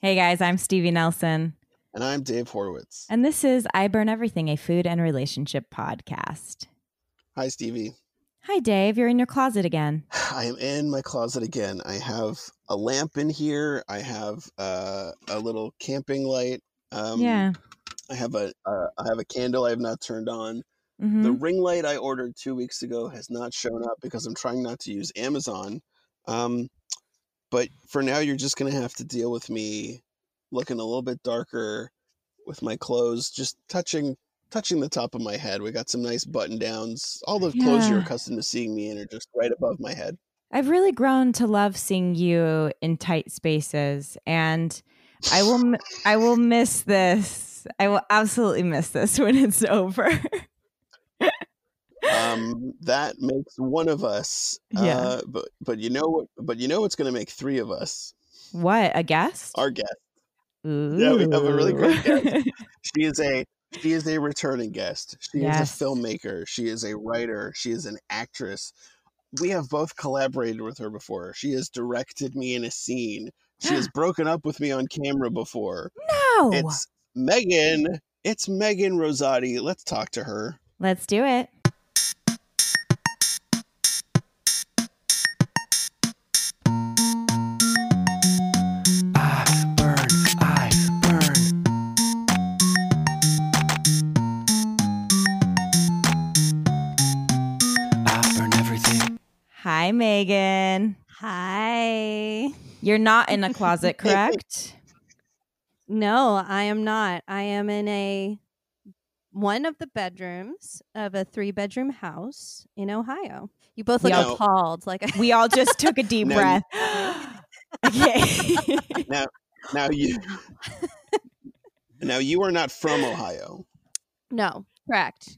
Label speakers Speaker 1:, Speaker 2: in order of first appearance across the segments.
Speaker 1: Hey guys, I'm Stevie Nelson.
Speaker 2: And I'm Dave Horowitz.
Speaker 1: And this is I Burn Everything, a food and relationship podcast.
Speaker 2: Hi, Stevie.
Speaker 1: Hi, Dave. You're in your closet again.
Speaker 2: I am in my closet again. I have a lamp in here. I have a little camping light.
Speaker 1: Yeah.
Speaker 2: I have a candle I have not turned on.
Speaker 1: Mm-hmm.
Speaker 2: The ring light I ordered 2 weeks ago has not shown up because I'm trying not to use Amazon. But for now, you're just going to have to deal with me looking a little bit darker with my clothes, just touching the top of my head. We got some nice button downs. All the clothes you're accustomed to seeing me in are just right above my head.
Speaker 1: I've really grown to love seeing you in tight spaces, and I will miss this. I will absolutely miss this when it's over.
Speaker 2: That makes one of us.
Speaker 1: Yeah.
Speaker 2: But you know what? But you know what's going to make three of us?
Speaker 1: What? A guest?
Speaker 2: Our guest.
Speaker 1: Ooh.
Speaker 2: Yeah, we have a really great guest. She is a returning guest. She is a filmmaker. She is a writer. She is an actress. We have both collaborated with her before. She has directed me in a scene. She has broken up with me on camera before.
Speaker 1: No.
Speaker 2: It's Megan. It's Megan Rosati. Let's talk to her.
Speaker 1: Let's do it. Hi, Megan.
Speaker 3: Hi.
Speaker 1: You're not in a closet, correct?
Speaker 3: No, I am not. I am in one of the bedrooms of a 3-bedroom house in Ohio. You both look appalled.
Speaker 1: We all just took a deep breath. Okay.
Speaker 2: Now you are not from Ohio.
Speaker 3: No, correct.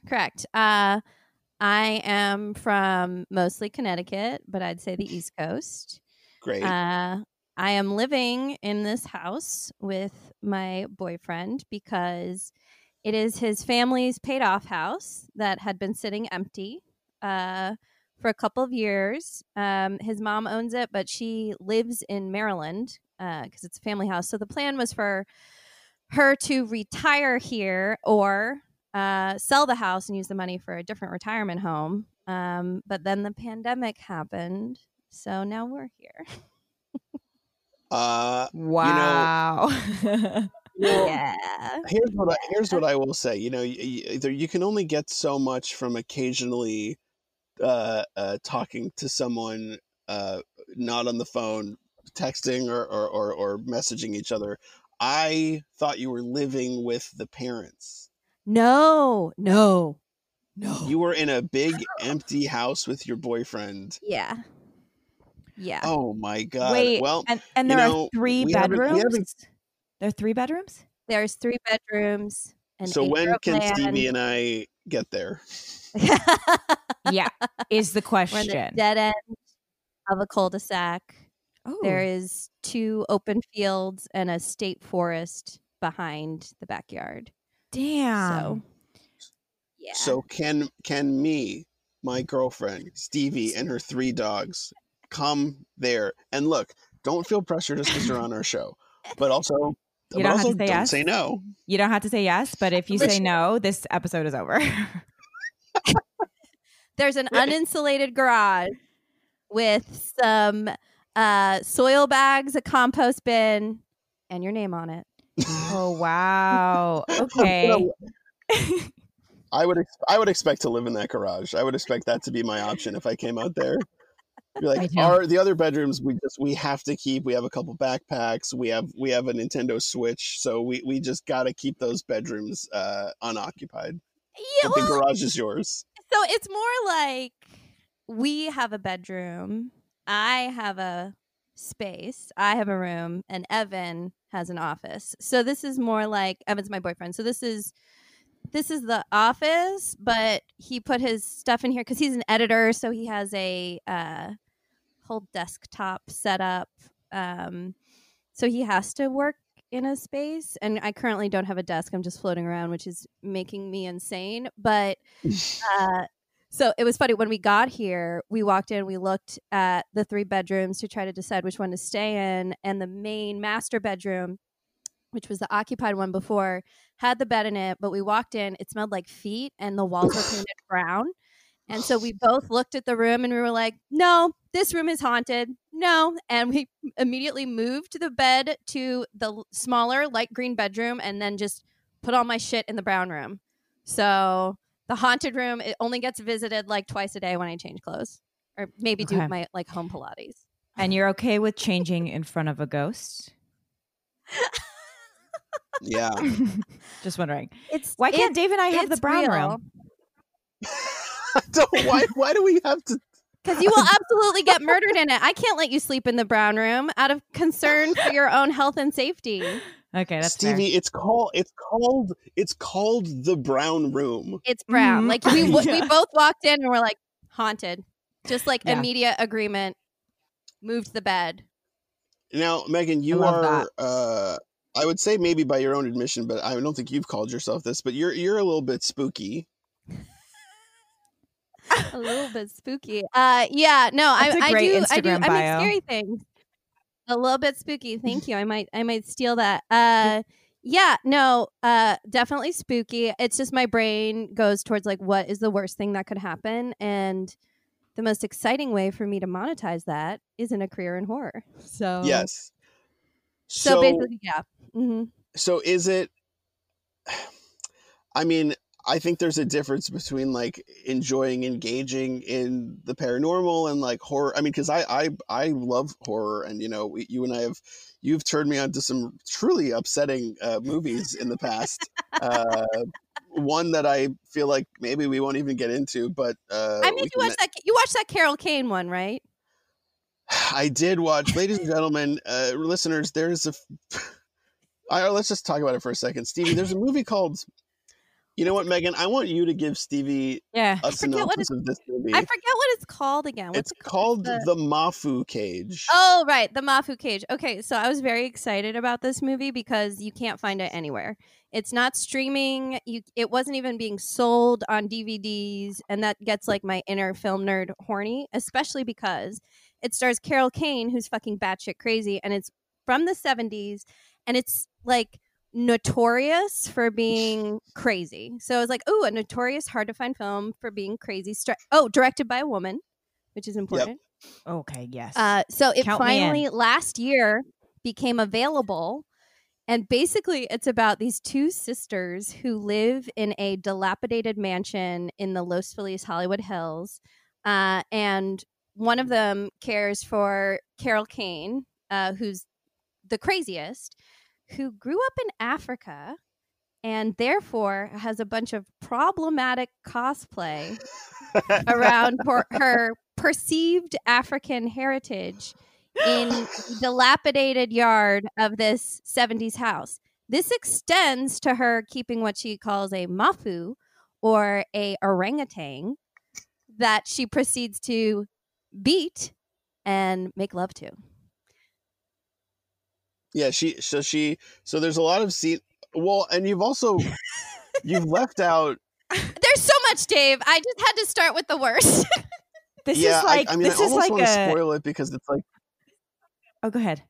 Speaker 3: I am from mostly Connecticut, but I'd say the East Coast.
Speaker 2: Great.
Speaker 3: I am living in this house with my boyfriend because it is his family's paid-off house that had been sitting empty for a couple of years. His mom owns it, but she lives in Maryland because it's a family house. So the plan was for her to retire here or sell the house and use the money for a different retirement home. But then the pandemic happened. So now we're here.
Speaker 1: Wow.
Speaker 3: Yeah.
Speaker 2: Here's what I will say. You can only get so much from occasionally talking to someone not on the phone, texting or messaging each other. I thought you were living with the parents.
Speaker 3: No.
Speaker 2: You were in a big empty house with your boyfriend.
Speaker 3: Yeah.
Speaker 2: Oh my God.
Speaker 1: Wait,
Speaker 2: well,
Speaker 1: and there are 3 bedrooms? There are 3 bedrooms?
Speaker 3: There's 3 bedrooms.
Speaker 2: So when can Stevie and I get there?
Speaker 1: Yeah, is the question.
Speaker 3: We're in the dead end of a cul-de-sac.
Speaker 1: Oh.
Speaker 3: There is 2 open fields and a state forest behind the backyard.
Speaker 1: Damn.
Speaker 3: Yeah.
Speaker 2: So can me, my girlfriend, Stevie, and her 3 dogs come there? And look, don't feel pressure just because you're on our show, but also don't say no.
Speaker 1: You don't have to say yes, but if you say no, this episode is over.
Speaker 3: There's an uninsulated garage with some soil bags, a compost bin, and your name on it.
Speaker 1: Oh, wow. Okay.
Speaker 2: I would expect to live in that garage. I would expect that to be my option if I came out there. You're like, the other bedrooms we have to keep. We have a couple backpacks. We have a Nintendo Switch, so we just got to keep those bedrooms unoccupied.
Speaker 3: Yeah,
Speaker 2: but the garage is yours.
Speaker 3: So it's more like we have a bedroom. I have a space. I have a room, and Evan has an office. So this is more like Evan's my boyfriend. So this is the office, but he put his stuff in here because he's an editor, so he has a whole desktop set up. So he has to work in a space, and I currently don't have a desk. I'm just floating around, which is making me insane. But so it was funny when we got here. We walked in, we looked at the 3 bedrooms to try to decide which one to stay in, and the main master bedroom which was the occupied one before, had the bed in it, but we walked in, it smelled like feet and the walls were painted brown. And so we both looked at the room and we were like, no, this room is haunted. No. And we immediately moved the bed to the smaller light green bedroom and then just put all my shit in the brown room. So the haunted room, it only gets visited like twice a day when I change clothes or maybe do my like home Pilates.
Speaker 1: And you're okay with changing in front of a ghost?
Speaker 2: Yeah.
Speaker 1: Just wondering. Why can't Dave and I have the brown room?
Speaker 2: Why do we have to?
Speaker 3: Because you will absolutely get murdered in it. I can't let you sleep in the brown room out of concern for your own health and safety.
Speaker 1: Okay, that's
Speaker 2: Stevie.
Speaker 1: fair.
Speaker 2: It's called the brown room.
Speaker 3: It's brown.
Speaker 1: Mm-hmm.
Speaker 3: Like we both walked in and we're like haunted. Just like immediate agreement. Moved the bed.
Speaker 2: Now, Megan, you are. I would say maybe by your own admission, but I don't think you've called yourself this. But you're a little bit spooky.
Speaker 3: A little bit spooky. Yeah, no,
Speaker 1: That's a great
Speaker 3: I do.
Speaker 1: Instagram
Speaker 3: I
Speaker 1: bio.
Speaker 3: make scary things. A little bit spooky. Thank you. I might steal that. Yeah, no, definitely spooky. It's just my brain goes towards like, what is the worst thing that could happen? And the most exciting way for me to monetize that is in a career in horror. So
Speaker 2: Yes.
Speaker 3: So basically, yeah. Mm-hmm.
Speaker 2: So is it? I mean, I think there's a difference between like engaging in the paranormal and like horror. I mean, because I love horror, and you and I you've turned me on to some truly upsetting movies in the past. One that I feel like maybe we won't even get into, but
Speaker 3: I made you watch that. You watched that Carol Kane one, right?
Speaker 2: I did watch, ladies and gentlemen, listeners. There's let's just talk about it for a second, Stevie. There's a movie called. You know what, Megan? I want you to give Stevie a synopsis of this movie.
Speaker 3: I forget what it's called again.
Speaker 2: It's called The Mafu Cage.
Speaker 3: Oh, right. The Mafu Cage. Okay, so I was very excited about this movie because you can't find it anywhere. It's not streaming. It wasn't even being sold on DVDs. And that gets like my inner film nerd horny, especially because it stars Carol Kane, who's fucking batshit crazy. And it's from the 70s. And it's like notorious for being crazy. So I was like, oh, a notorious, hard to find film for being crazy. Directed by a woman, which is important.
Speaker 1: Yep. Okay, yes.
Speaker 3: So it finally last year became available. And basically it's about these two sisters who live in a dilapidated mansion in the Los Feliz Hollywood Hills. And one of them cares for Carol Kane, who's the craziest, who grew up in Africa and therefore has a bunch of problematic cosplay around her perceived African heritage in the dilapidated yard of this 70s house. This extends to her keeping what she calls a mafu, or a orangutan, that she proceeds to beat and make love to.
Speaker 2: Yeah, so there's a lot of and you've left out.
Speaker 3: There's so much, Dave. I just had to start with the worst.
Speaker 1: This is like
Speaker 2: I almost want to spoil it because it's like.
Speaker 1: Oh, go ahead.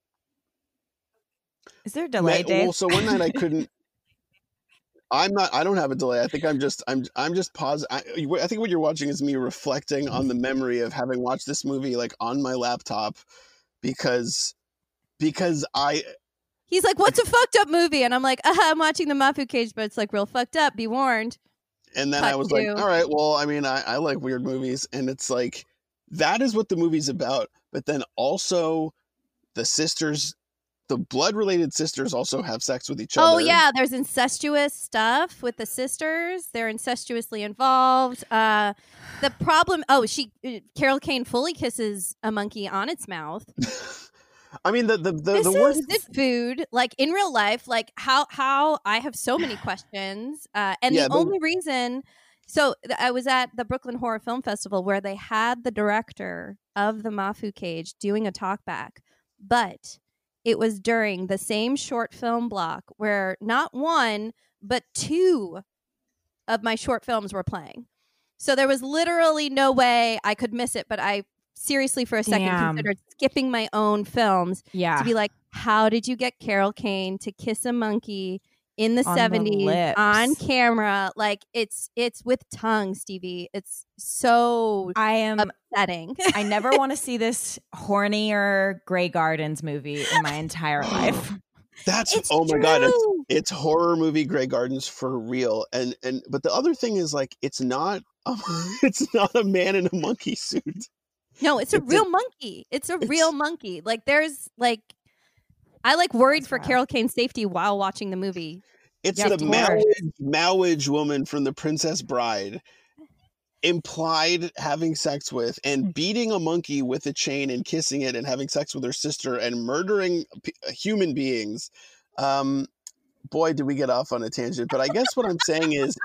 Speaker 1: Is there a delay, Dave?
Speaker 2: Well, so one night I couldn't. I don't have a delay. I think I'm just pausing. I think what you're watching is me reflecting on the memory of having watched this movie like on my laptop because
Speaker 3: he's like, what's a fucked up movie? And I'm like, I'm watching The Mafu Cage, but it's like real fucked up. Be warned.
Speaker 2: And then I was like, all right, well, I mean, I like weird movies. And it's like, that is what the movie's about. But then also the sisters, the blood-related sisters also have sex with each other.
Speaker 3: Oh, yeah. There's incestuous stuff with the sisters. They're incestuously involved. The problem... Carol Kane fully kisses a monkey on its mouth.
Speaker 2: I mean, the worst...
Speaker 3: This is food, like, in real life, like, how I have so many questions. And the only reason... So I was at the Brooklyn Horror Film Festival where they had the director of The Mafu Cage doing a talkback. But it was during the same short film block where not one, but two of my short films were playing. So there was literally no way I could miss it, but I seriously for a second considered skipping my own films to be like, how did you get Carol Kane to kiss a monkey in the
Speaker 1: On the
Speaker 3: 70s
Speaker 1: lips.
Speaker 3: on camera? Like it's with tongue, Stevie. It's so
Speaker 1: I am
Speaker 3: upsetting.
Speaker 1: I never want to see this hornier Grey Gardens movie in my entire life.
Speaker 2: That's
Speaker 3: It's
Speaker 2: oh my god,
Speaker 3: true.
Speaker 2: it's horror movie Grey Gardens for real. And but the other thing is like it's not a man in a monkey suit.
Speaker 3: No, it's a
Speaker 2: It's
Speaker 3: real monkey. It's a real monkey. Like there's like I like worried
Speaker 1: That's
Speaker 3: for
Speaker 1: wild.
Speaker 3: Carol Kane's safety while watching the movie.
Speaker 2: It's
Speaker 1: Yeah,
Speaker 2: the
Speaker 1: of course.
Speaker 2: Mowage woman from The Princess Bride implied having sex with and beating a monkey with a chain and kissing it and having sex with her sister and murdering human beings. Boy, did we get off on a tangent. But I guess what I'm saying is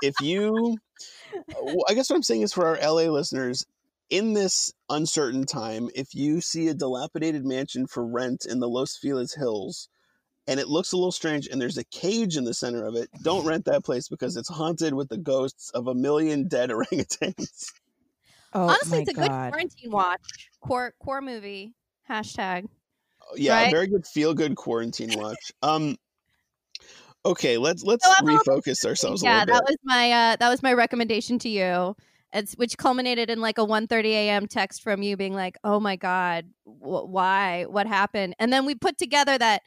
Speaker 2: for our LA listeners, in this uncertain time, if you see a dilapidated mansion for rent in the Los Feliz Hills, and it looks a little strange, and there's a cage in the center of it, don't rent that place because it's haunted with the ghosts of 1 million dead orangutans.
Speaker 1: Oh
Speaker 3: Honestly,
Speaker 1: my
Speaker 3: it's a
Speaker 1: God.
Speaker 3: good quarantine watch. Core movie. Hashtag.
Speaker 2: Yeah,
Speaker 3: Right?
Speaker 2: a very good feel-good quarantine watch. Okay, let's
Speaker 3: So I'm a little
Speaker 2: refocus ourselves a
Speaker 3: Yeah,
Speaker 2: little bit.
Speaker 3: that was my recommendation to you. Which culminated in like a 1:30 a.m. text from you being like, "Oh my god, why? What happened?" And then we put together that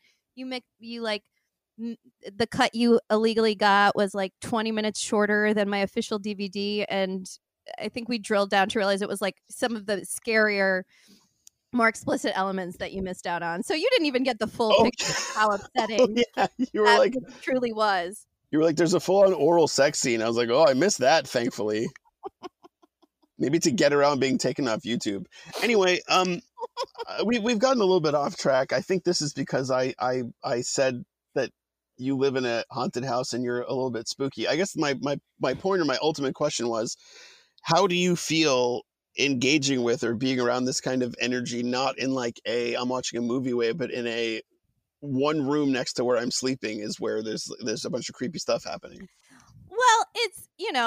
Speaker 3: the cut you illegally got was like 20 minutes shorter than my official DVD, and I think we drilled down to realize it was like some of the scarier, more explicit elements that you missed out on. So you didn't even get the full
Speaker 2: Oh,
Speaker 3: picture of how
Speaker 2: Oh,
Speaker 3: upsetting
Speaker 2: yeah, you were
Speaker 3: that
Speaker 2: like,
Speaker 3: truly was.
Speaker 2: there's a full-on oral sex scene. I was like, oh, I missed that, thankfully. Maybe to get around being taken off YouTube. Anyway, we've gotten a little bit off track. I think this is because I said that you live in a haunted house and you're a little bit spooky. I guess my point or my ultimate question was, how do you feel engaging with or being around this kind of energy, not in like I'm watching a movie way, but in a one room next to where I'm sleeping is where there's a bunch of creepy stuff happening.
Speaker 3: Well, it's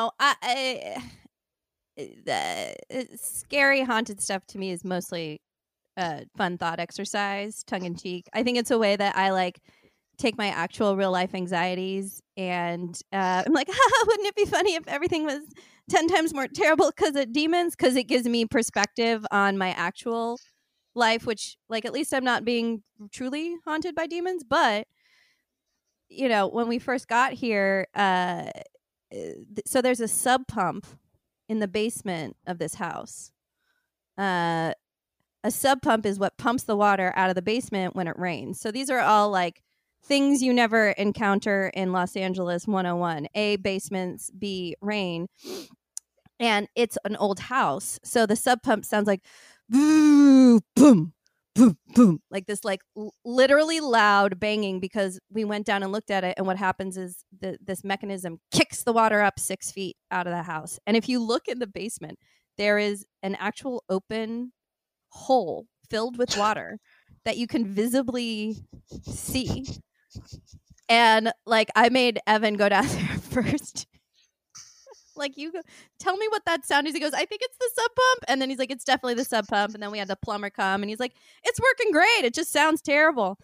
Speaker 3: scary haunted stuff to me is mostly fun thought exercise, tongue in cheek. I think it's a way that I like take my actual real life anxieties and I'm like, wouldn't it be funny if everything was 10 times more terrible because of demons? Because it gives me perspective on my actual life, which like at least I'm not being truly haunted by demons. But when we first got here, so there's a sub pump in the basement of this house. A sub pump is what pumps the water out of the basement when it rains. So these are all like things you never encounter in Los Angeles 101. A, basements, B, rain. And it's an old house. So the sub pump sounds like boom, boom, boom, boom. Like this like literally loud banging because we went down and looked at it. And what happens is this mechanism kicks the water up 6 feet out of the house. And if you look in the basement, there is an actual open hole filled with water that you can visibly see. And like I made Evan go down there first. Like, you go, tell me what that sound is. He goes, I think it's the sub pump. And then he's like, it's definitely the sub pump. And then we had the plumber come and he's like, it's working great. It just sounds terrible.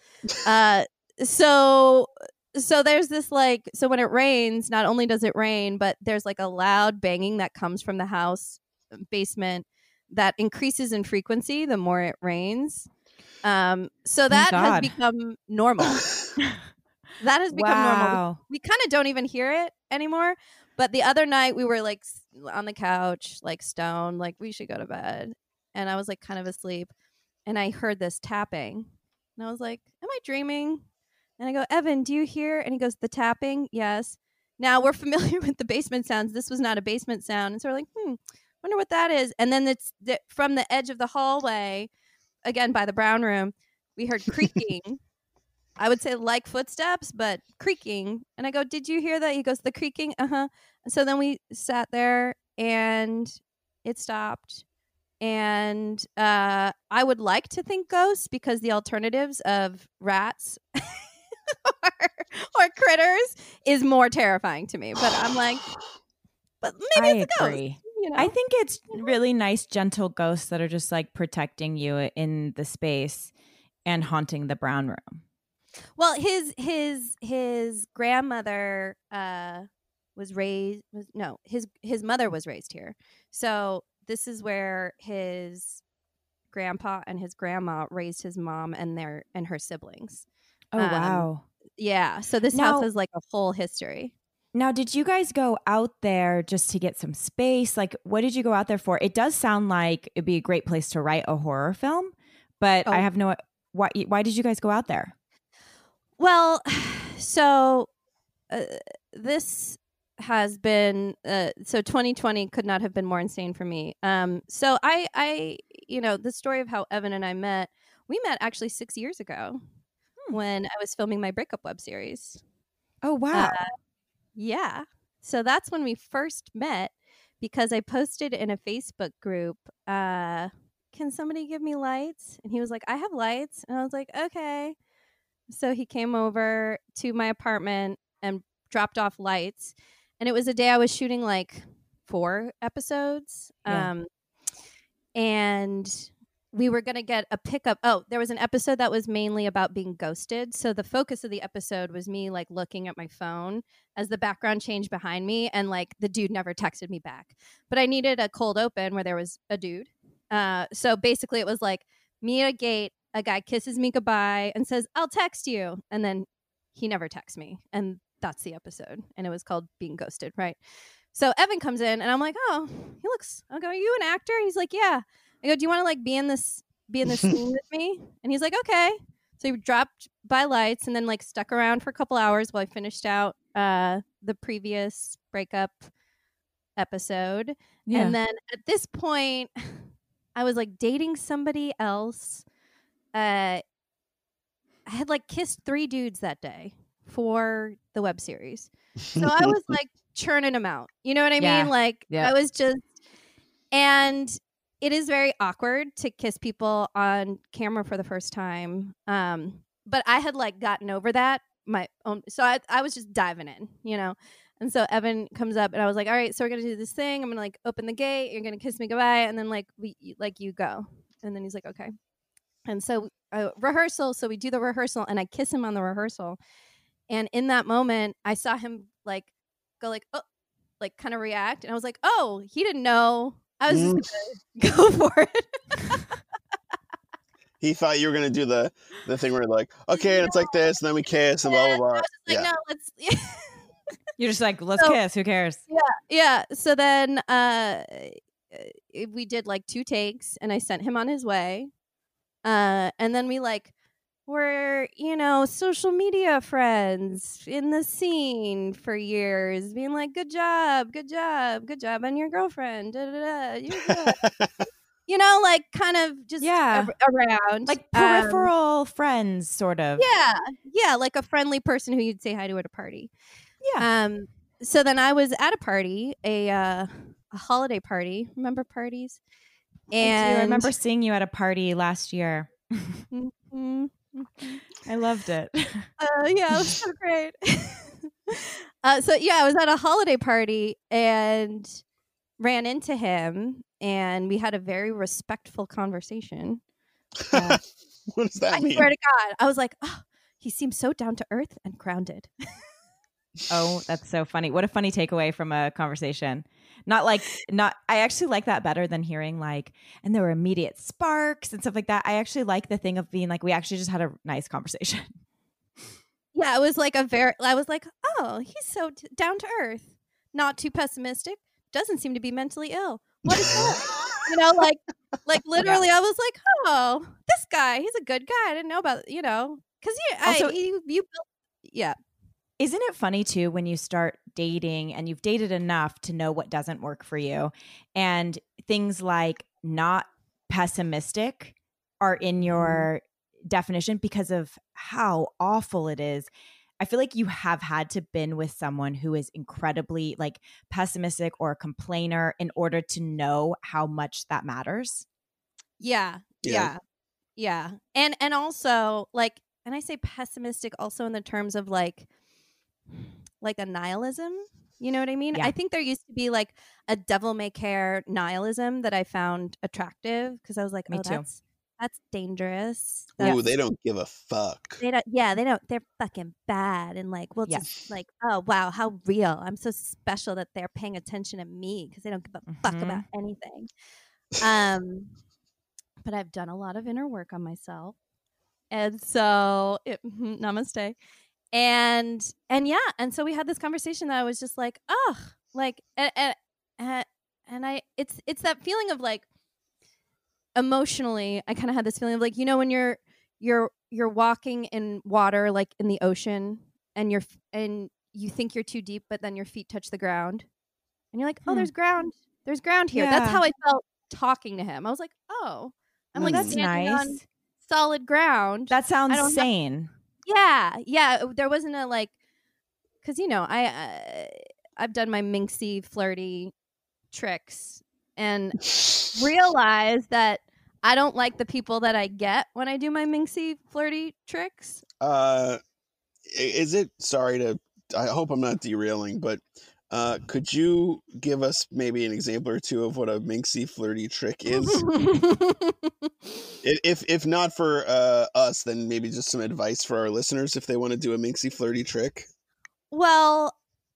Speaker 3: So there's this like, so when it rains, not only does it rain, but there's like a loud banging that comes from the house basement that increases in frequency the more it rains. So that has become normal. That has become normal. We kind of don't even hear it anymore. But the other night we were like on the couch, like stoned, like we should go to bed. And I was like kind of asleep. And I heard this tapping. And I was like, am I dreaming? And I go, Evan, do you hear? And he goes, the tapping? Yes. Now we're familiar with the basement sounds. This was not a basement sound. And so we're like, wonder what that is. And then it's from the edge of the hallway, again by the brown room, we heard creaking. I would say like footsteps, but creaking. And I go, did you hear that? He goes, the creaking? Uh-huh. So then we sat there and it stopped. And I would like to think ghosts because the alternatives of rats or critters is more terrifying to me. But I'm like, but maybe it's a ghost.
Speaker 1: I think it's really nice, gentle ghosts that are just like protecting you in the space and haunting the brown room.
Speaker 3: Well, his grandmother his mother was raised here. So this is where his grandpa and his grandma raised his mom and her siblings.
Speaker 1: Oh, wow.
Speaker 3: Yeah. So this house has like a whole history.
Speaker 1: Now, did you guys go out there just to get some space? Like, what did you go out there for? It does sound like it'd be a great place to write a horror film, but I have no. Why did you guys go out there?
Speaker 3: Well, so this has been so 2020 could not have been more insane for me. So I the story of how Evan and I met. We met actually 6 years ago when I was filming my breakup web series.
Speaker 1: Oh, wow.
Speaker 3: Yeah. So that's when we first met, because I posted in a Facebook group, can somebody give me lights? And he was like, I have lights. And I was like, okay. So he came over to my apartment and dropped off lights. And it was a day I was shooting like 4 episodes.
Speaker 1: Yeah.
Speaker 3: And we were going to get a pickup. Oh, there was an episode that was mainly about being ghosted. So the focus of the episode was me like looking at my phone as the background changed behind me, and like the dude never texted me back. But I needed a cold open where there was a dude. So basically it was like me at a gate, a guy kisses me goodbye and says, I'll text you. And then he never texts me. And that's the episode. And it was called Being Ghosted, right? So Evan comes in and I'm like, oh, he looks, I'll go, are you an actor? He's like, yeah. I go, do you want to like be in this scene with me? And he's like, okay. So he dropped by lights and then like stuck around for a couple hours while I finished out the previous breakup episode. Yeah. And then at this point, I was like dating somebody else. I had like kissed 3 dudes that day for the web series. So I was like churning them out. You know what I mean? Like I was just, and it is very awkward to kiss people on camera for the first time. But I had like gotten over that my own. So I was just diving in, you know? And so Evan comes up and I was like, all right, so we're going to do this thing. I'm going to like open the gate. You're going to kiss me goodbye. And then like you go. And then he's like, okay. And so rehearsal. So we do the rehearsal and I kiss him on the rehearsal. And in that moment, I saw him like go like, oh, like kind of react. And I was like, oh, he didn't know. I was just going to go for it.
Speaker 2: He thought you were going to do the thing where like, okay, and it's like this, and then we kiss, and blah, blah, blah.
Speaker 3: Like, no, let's...
Speaker 1: You're just like, let's kiss. Who cares?
Speaker 3: Yeah. So then we did like 2 takes, and I sent him on his way. And then we like were, social media friends in the scene for years, being like, good job on your girlfriend. Da, da, da. You're good. Like kind of just around.
Speaker 1: Like peripheral friends, sort of.
Speaker 3: Yeah, like a friendly person who you'd say hi to at a party.
Speaker 1: Yeah.
Speaker 3: So then I was at a party, a holiday party. Remember parties? And
Speaker 1: I remember seeing you at a party last year. I loved it.
Speaker 3: Yeah, it was so great. I was at a holiday party and ran into him, and we had a very respectful conversation.
Speaker 2: What does that mean?
Speaker 3: I swear to God, I was like, oh, he seems so down to earth and grounded.
Speaker 1: Oh, that's so funny. What a funny takeaway from a conversation. I actually like that better than hearing like, and there were immediate sparks and stuff like that. I actually like the thing of being like, we actually just had a nice conversation.
Speaker 3: Yeah, it was like I was like, oh, he's so down to earth, not too pessimistic, doesn't seem to be mentally ill. What is that? like literally, I was like, oh, this guy, he's a good guy. I didn't know about, because you built, yeah.
Speaker 1: Isn't it funny too when you start dating and you've dated enough to know what doesn't work for you, and things like not pessimistic are in your definition because of how awful it is. I feel like you have had to been with someone who is incredibly like pessimistic or a complainer in order to know how much that matters.
Speaker 3: Yeah. And also like, and I say pessimistic also in the terms of like a nihilism. You know what I mean? Yeah. I think there used to be like a devil may care nihilism that I found attractive because I was like,
Speaker 1: Me too.
Speaker 3: That's dangerous.
Speaker 2: Ooh, they don't give a fuck.
Speaker 3: They don't. Yeah, they don't. They're fucking bad, and like we'll
Speaker 1: Yes.
Speaker 3: just like, oh wow, how real. I'm so special that they're paying attention to me because they don't give a fuck about anything. But I've done a lot of inner work on myself, and so namaste. And yeah, and so we had this conversation that I was just like, oh, like, and I, it's that feeling of like, emotionally, I kind of had this feeling of like, when you're walking in water, like in the ocean, and you think you're too deep, but then your feet touch the ground, and you're like, oh, there's ground here. That's how I felt talking to him. I was like, oh, I'm like
Speaker 1: that's
Speaker 3: standing
Speaker 1: nice
Speaker 3: on solid ground.
Speaker 1: That sounds sane.
Speaker 3: Yeah. There wasn't a like, because I've done my minxy flirty tricks and realized that I don't like the people that I get when I do my minxy flirty tricks.
Speaker 2: Is it, I hope I'm not derailing, but could you give us maybe an example or two of what a minxy flirty trick is? if not for us, then maybe just some advice for our listeners if they want to do a minxy flirty trick.
Speaker 3: Well,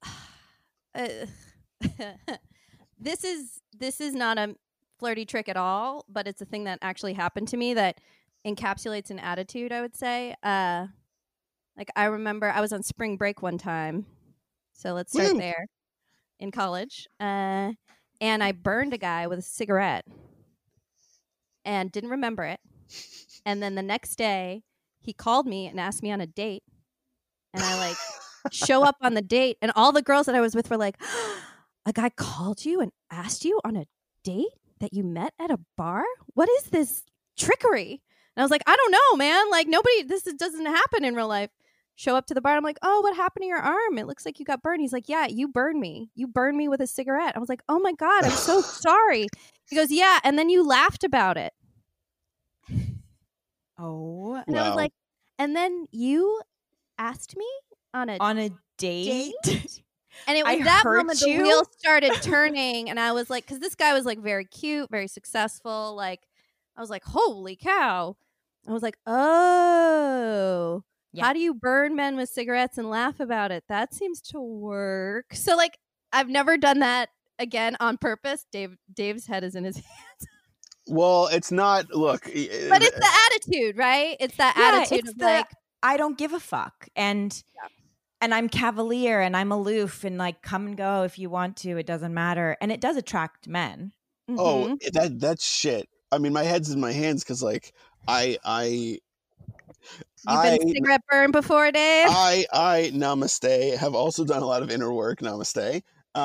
Speaker 3: this is not a flirty trick at all, but it's a thing that actually happened to me that encapsulates an attitude, I would say. Like I remember I was on spring break one time, so let's start there, in college, and I burned a guy with a cigarette and didn't remember it. And then the next day he called me and asked me on a date, and I like show up on the date, and all the girls that I was with were like, a guy called you and asked you on a date that you met at a bar? What is this trickery? And I was like, I don't know, man. Like this doesn't happen in real life. Show up to the bar. I'm like, oh, what happened to your arm? It looks like you got burned. He's like, yeah, you burned me. You burned me with a cigarette. I was like, oh my God, I'm so sorry. He goes, yeah. And then you laughed about it.
Speaker 1: Oh,
Speaker 3: and I was like, and then you asked me on a
Speaker 1: date?
Speaker 3: And it was that moment the wheels started turning, and I was like, because this guy was like very cute, very successful. Like, I was like, holy cow. I was like, oh, how do you burn men with cigarettes and laugh about it? That seems to work. So like, I've never done that again on purpose. Dave's head is in his hands.
Speaker 2: Well, it's not, look.
Speaker 3: But it's the attitude, right? It's that attitude of like,
Speaker 1: I don't give a fuck. And I'm cavalier and I'm aloof and like, come and go if you want to. It doesn't matter. And it does attract men.
Speaker 3: Mm-hmm.
Speaker 2: Oh, that's shit. I mean, my head's in my hands because like
Speaker 3: You've been cigarette burned before, Dave?
Speaker 2: I namaste, have also done a lot of inner work, namaste.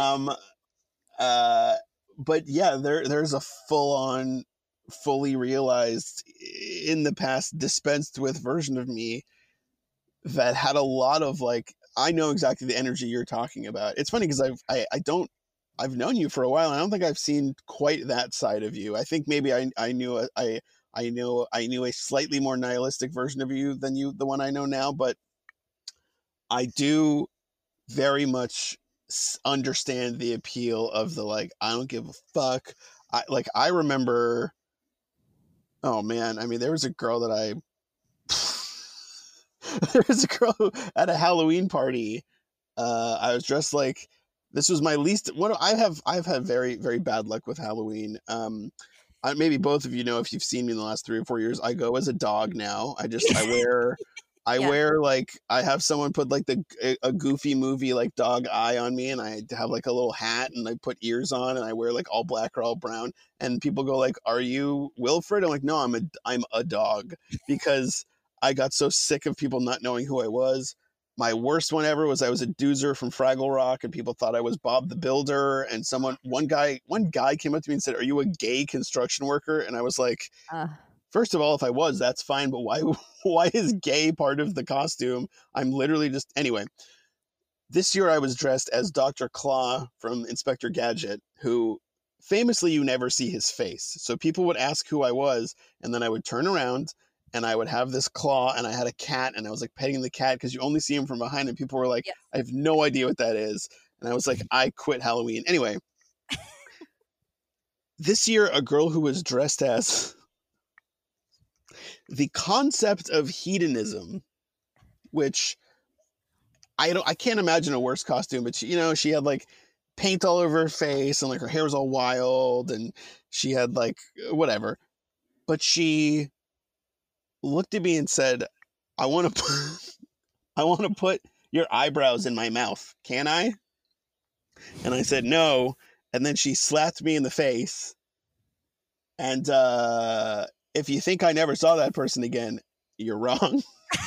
Speaker 2: But yeah, there's a full-on, fully realized, in the past dispensed with version of me that had a lot of like, I know exactly the energy you're talking about. It's funny because I've known you for a while, and I don't think I've seen quite that side of you. I think maybe I knew a slightly more nihilistic version of you than the one I know now, but I do very much understand the appeal of the like, I don't give a fuck. I remember, oh man, I mean, there was a girl at a Halloween party. I was dressed like, this was my least one. I've had very, very bad luck with Halloween. Maybe both of you know, if you've seen me in the last 3 or 4 years, I go as a dog now. I wear like, I have someone put like a Goofy movie like dog eye on me, and I have like a little hat, and I put ears on, and I wear like all black or all brown, and people go like, "Are you Wilfred?" I'm like, "No, I'm a dog," because I got so sick of people not knowing who I was. My worst one ever was I was a doozer from Fraggle Rock, and people thought I was Bob the Builder. And one guy came up to me and said, "Are you a gay construction worker?" And I was like, first of all, if I was, that's fine. But why is gay part of the costume? I'm literally just, anyway. This year I was dressed as Dr. Claw from Inspector Gadget, who famously you never see his face. So people would ask who I was, and then I would turn around, and I would have this claw, and I had a cat, and I was like petting the cat because you only see him from behind, and people were like, yes. I have no idea what that is. And I was like, I quit Halloween. Anyway, this year, a girl who was dressed as the concept of hedonism, which I can't imagine a worse costume, but she had like paint all over her face and like her hair was all wild and she had like whatever. But she looked at me and said, I want to put your eyebrows in my mouth. Can I? And I said, no. And then she slapped me in the face. And if you think I never saw that person again, you're wrong.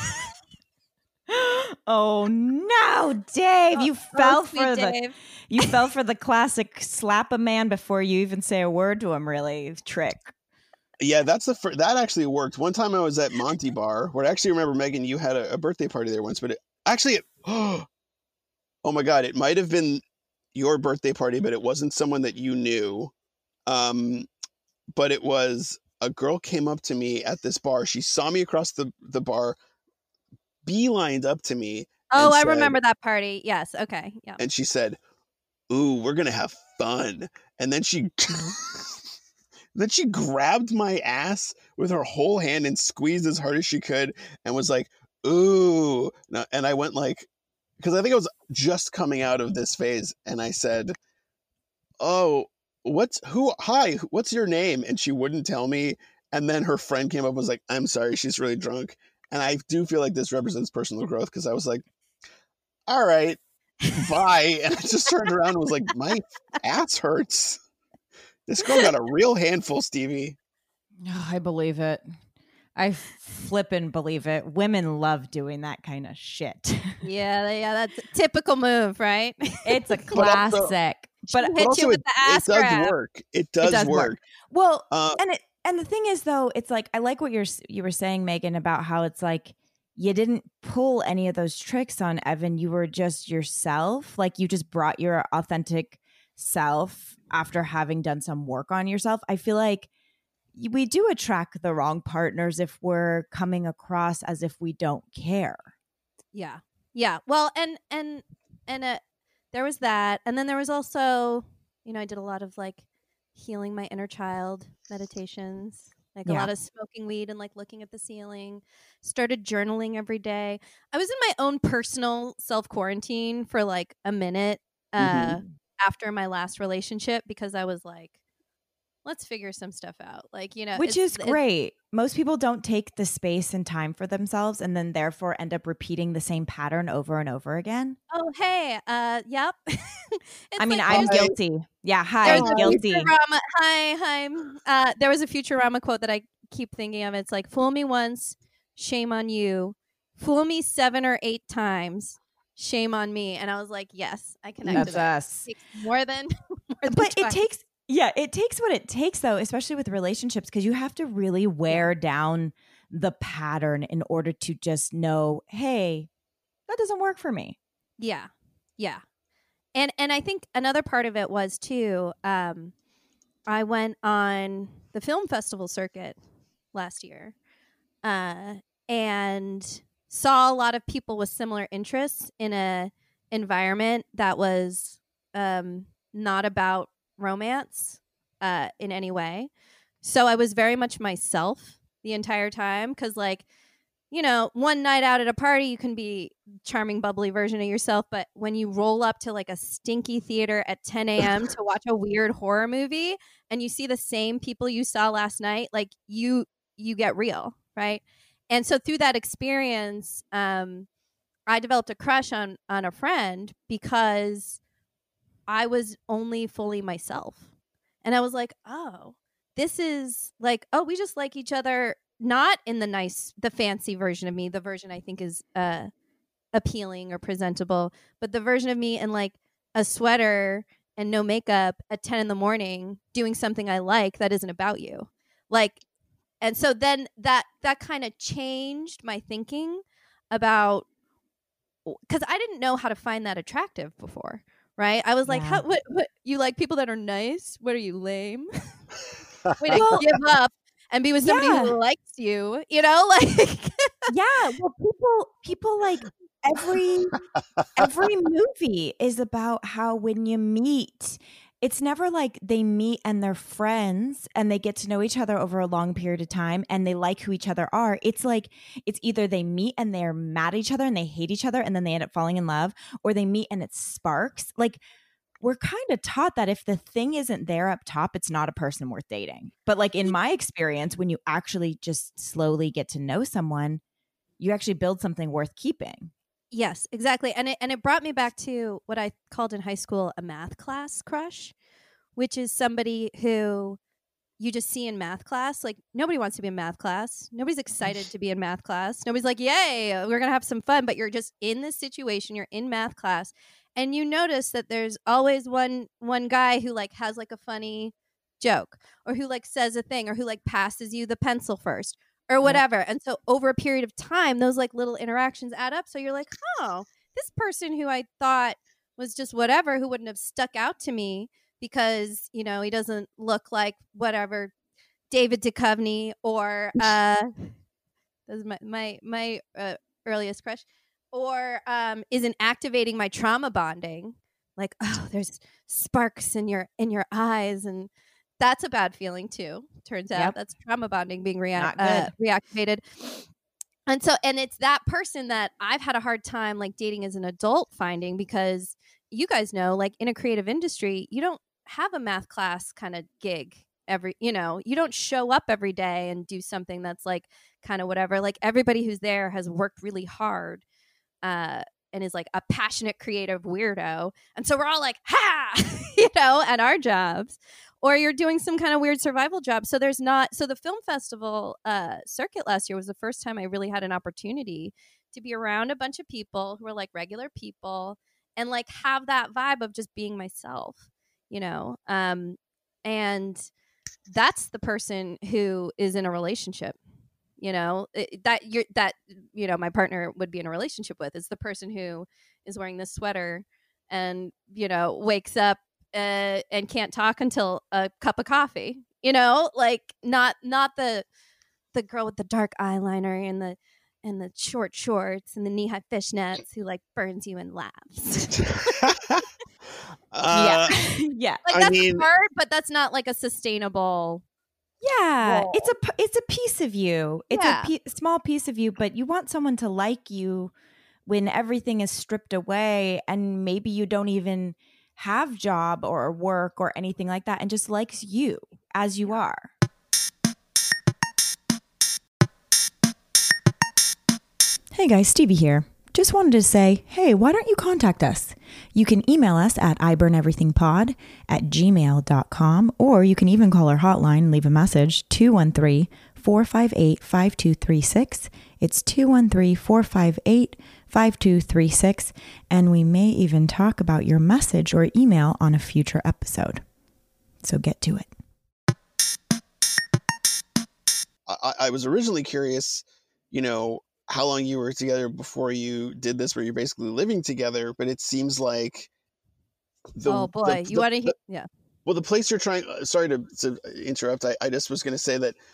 Speaker 1: Oh no, Dave! You fell for the classic slap a man before you even say a word to him. Really, trick.
Speaker 2: Yeah, that actually worked. One time I was at Monty Bar, where I actually remember, Megan, you had a birthday party there once, but oh my God, it might have been your birthday party, but it wasn't someone that you knew. But it was a girl came up to me at this bar. She saw me across the bar, beelined up to me.
Speaker 3: Oh, I remember that party. Yes. Okay. Yeah.
Speaker 2: And she said, "Ooh, we're going to have fun." And then she grabbed my ass with her whole hand and squeezed as hard as she could and was like, "Ooh." And I went like, because I think I was just coming out of this phase, and I said, "Oh, hi, what's your name?" And she wouldn't tell me. And then her friend came up and was like, "I'm sorry, she's really drunk." And I do feel like this represents personal growth, because I was like, all right, bye. And I just turned around and was like, my ass hurts. This girl got a real handful, Stevie.
Speaker 1: Oh, I believe it. I flippin' believe it. Women love doing that kind of shit.
Speaker 3: Yeah, that's a typical move, right?
Speaker 1: It's a classic.
Speaker 3: But also,
Speaker 2: it does work. It does work.
Speaker 1: Well, and the thing is, though, it's like, I like what you were saying, Megan, about how it's like you didn't pull any of those tricks on Evan. You were just yourself. Like, you just brought your authentic self after having done some work on yourself. I feel like we do attract the wrong partners if we're coming across as if we don't care.
Speaker 3: Yeah. Well, and there was that, and then there was also, I did a lot of like healing my inner child meditations, like a lot of smoking weed and like looking at the ceiling. Started journaling every day. I was in my own personal self quarantine for like a minute after my last relationship, because I was like, let's figure some stuff out. Like,
Speaker 1: which is great. Most people don't take the space and time for themselves, and then therefore end up repeating the same pattern over and over again.
Speaker 3: Oh, hey, yep.
Speaker 1: I mean, I'm guilty. Yeah, hi, guilty.
Speaker 3: Hi. There was a Futurama quote that I keep thinking of. It's like, fool me once, shame on you. Fool me 7 or 8 times, shame on me. And I was like, yes, I connected.
Speaker 1: That's us.
Speaker 3: It takes more than
Speaker 1: but twice. It takes what it takes, though, especially with relationships, because you have to really wear down the pattern in order to just know, hey, that doesn't work for me.
Speaker 3: Yeah. And I think another part of it was, too, I went on the film festival circuit last year and saw a lot of people with similar interests in a environment that was not about romance in any way. So I was very much myself the entire time, because like, one night out at a party you can be charming, bubbly version of yourself, but when you roll up to like a stinky theater at 10 a.m. to watch a weird horror movie and you see the same people you saw last night, like you get real, right? And so through that experience, I developed a crush on a friend because I was only fully myself. And I was like, oh, this is like, oh, we just like each other, not in the fancy version of me, the version I think is appealing or presentable, but the version of me in like a sweater and no makeup at 10 in the morning doing something I like that isn't about you. Like, and so then that kind of changed my thinking about, because I didn't know how to find that attractive before. Right? I was like, what you like people that are people What are you, lame? Way to give up and be with somebody who likes you, like
Speaker 1: yeah, well, people like every movie is about how when you meet, it's never like they meet and they're friends and they get to know each other over a long period of time and they like who each other are. It's like it's either they meet and they're mad at each other and they hate each other and then they end up falling in love, or they meet and it sparks. Like, we're kind of taught that if the thing isn't there up top, it's not a person worth dating. But like in my experience, when you actually just slowly get to know someone, you actually build something worth keeping.
Speaker 3: Yes, exactly. And it brought me back to what I called in high school a math class crush, which is somebody who you just see in math class. Like, nobody wants to be in math class. Nobody's excited to be in math class. Nobody's like, yay, we're going to have some fun. But you're just in this situation. You're in math class. And you notice that there's always one guy who like has like a funny joke, or who like says a thing, or who like passes you the pencil first, or whatever. And so over a period of time, those like little interactions add up. So you're like, oh, this person who I thought was just whatever, who wouldn't have stuck out to me because, you know, he doesn't look like whatever David Duchovny, or that's my earliest crush, or isn't activating my trauma bonding. Like, oh, there's sparks in your eyes, and that's a bad feeling too. Turns out that's trauma bonding being reactivated. And so, and it's that person that I've had a hard time like dating as an adult, finding, because you guys know, like in a creative industry, you don't have a math class kind of gig you don't show up every day and do something that's like kind of whatever. Like, everybody who's there has worked really hard and is like a passionate creative weirdo. And so we're all like, ha, at our jobs. Or you're doing some kind of weird survival job. So there's not. So the film festival circuit last year was the first time I really had an opportunity to be around a bunch of people who are like regular people and like have that vibe of just being myself, and that's the person who is in a relationship, that my partner would be in a relationship with, is the person who is wearing this sweater and, wakes up and can't talk until a cup of coffee, like not the girl with the dark eyeliner and the short shorts and the knee-high fishnets who like burns you and laughs.
Speaker 1: Yeah.
Speaker 3: Like, that's hard, but that's not like a sustainable.
Speaker 1: Yeah,
Speaker 3: role.
Speaker 1: it's a piece of you. It's a small piece of you, but you want someone to like you when everything is stripped away and maybe you don't even have job or work or anything like that, and just likes you as you are. Hey guys, Stevie here. Just wanted to say, hey, why don't you contact us? You can email us at iburneverythingpod@gmail.com, or you can even call our hotline and leave a message, 213-458-5236. It's 213-458-5236, and we may even talk about your message or email on a future episode. So get to it.
Speaker 2: I was originally curious, how long you were together before you did this, where you're basically living together, but it seems like
Speaker 3: you want to hear? Yeah.
Speaker 2: Well, the place you're trying, sorry to interrupt. I just was going to say that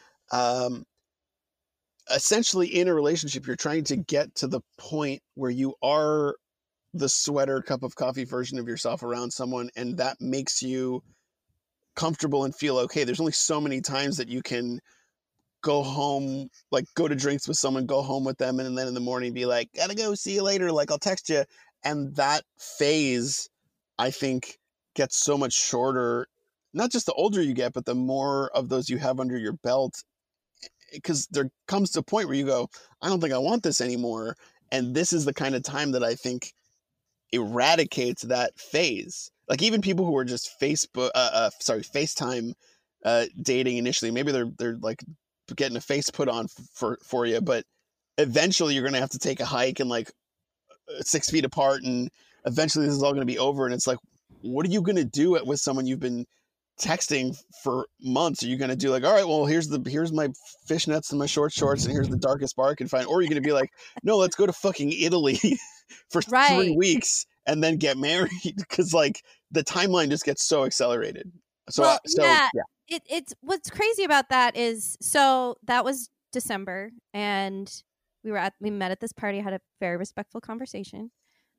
Speaker 2: essentially in a relationship, you're trying to get to the point where you are the sweater cup of coffee version of yourself around someone, and that makes you comfortable and feel okay. There's only so many times that you can go home, like go to drinks with someone, go home with them, and then in the morning be like, gotta go, see you later, like I'll text you. And that phase, I think, gets so much shorter, not just the older you get, but the more of those you have under your belt, because there comes to a point where you go, I don't think I want this anymore. And this is the kind of time that I think eradicates that phase. Like, even people who are just FaceTime dating initially, maybe they're like getting a face put on for you, but eventually you're going to have to take a hike and like 6 feet apart, and eventually this is all going to be over. And it's like, what are you going to do with someone you've been texting for months? Are you going to do like, all right, well, here's my fishnets and my short shorts, and here's the darkest bar I can find? Or are you going to be like, no, let's go to fucking Italy for 3 weeks and then get married? Because like the timeline just gets so accelerated. It's
Speaker 3: what's crazy about that is, so that was December, and we met at this party, had a very respectful conversation.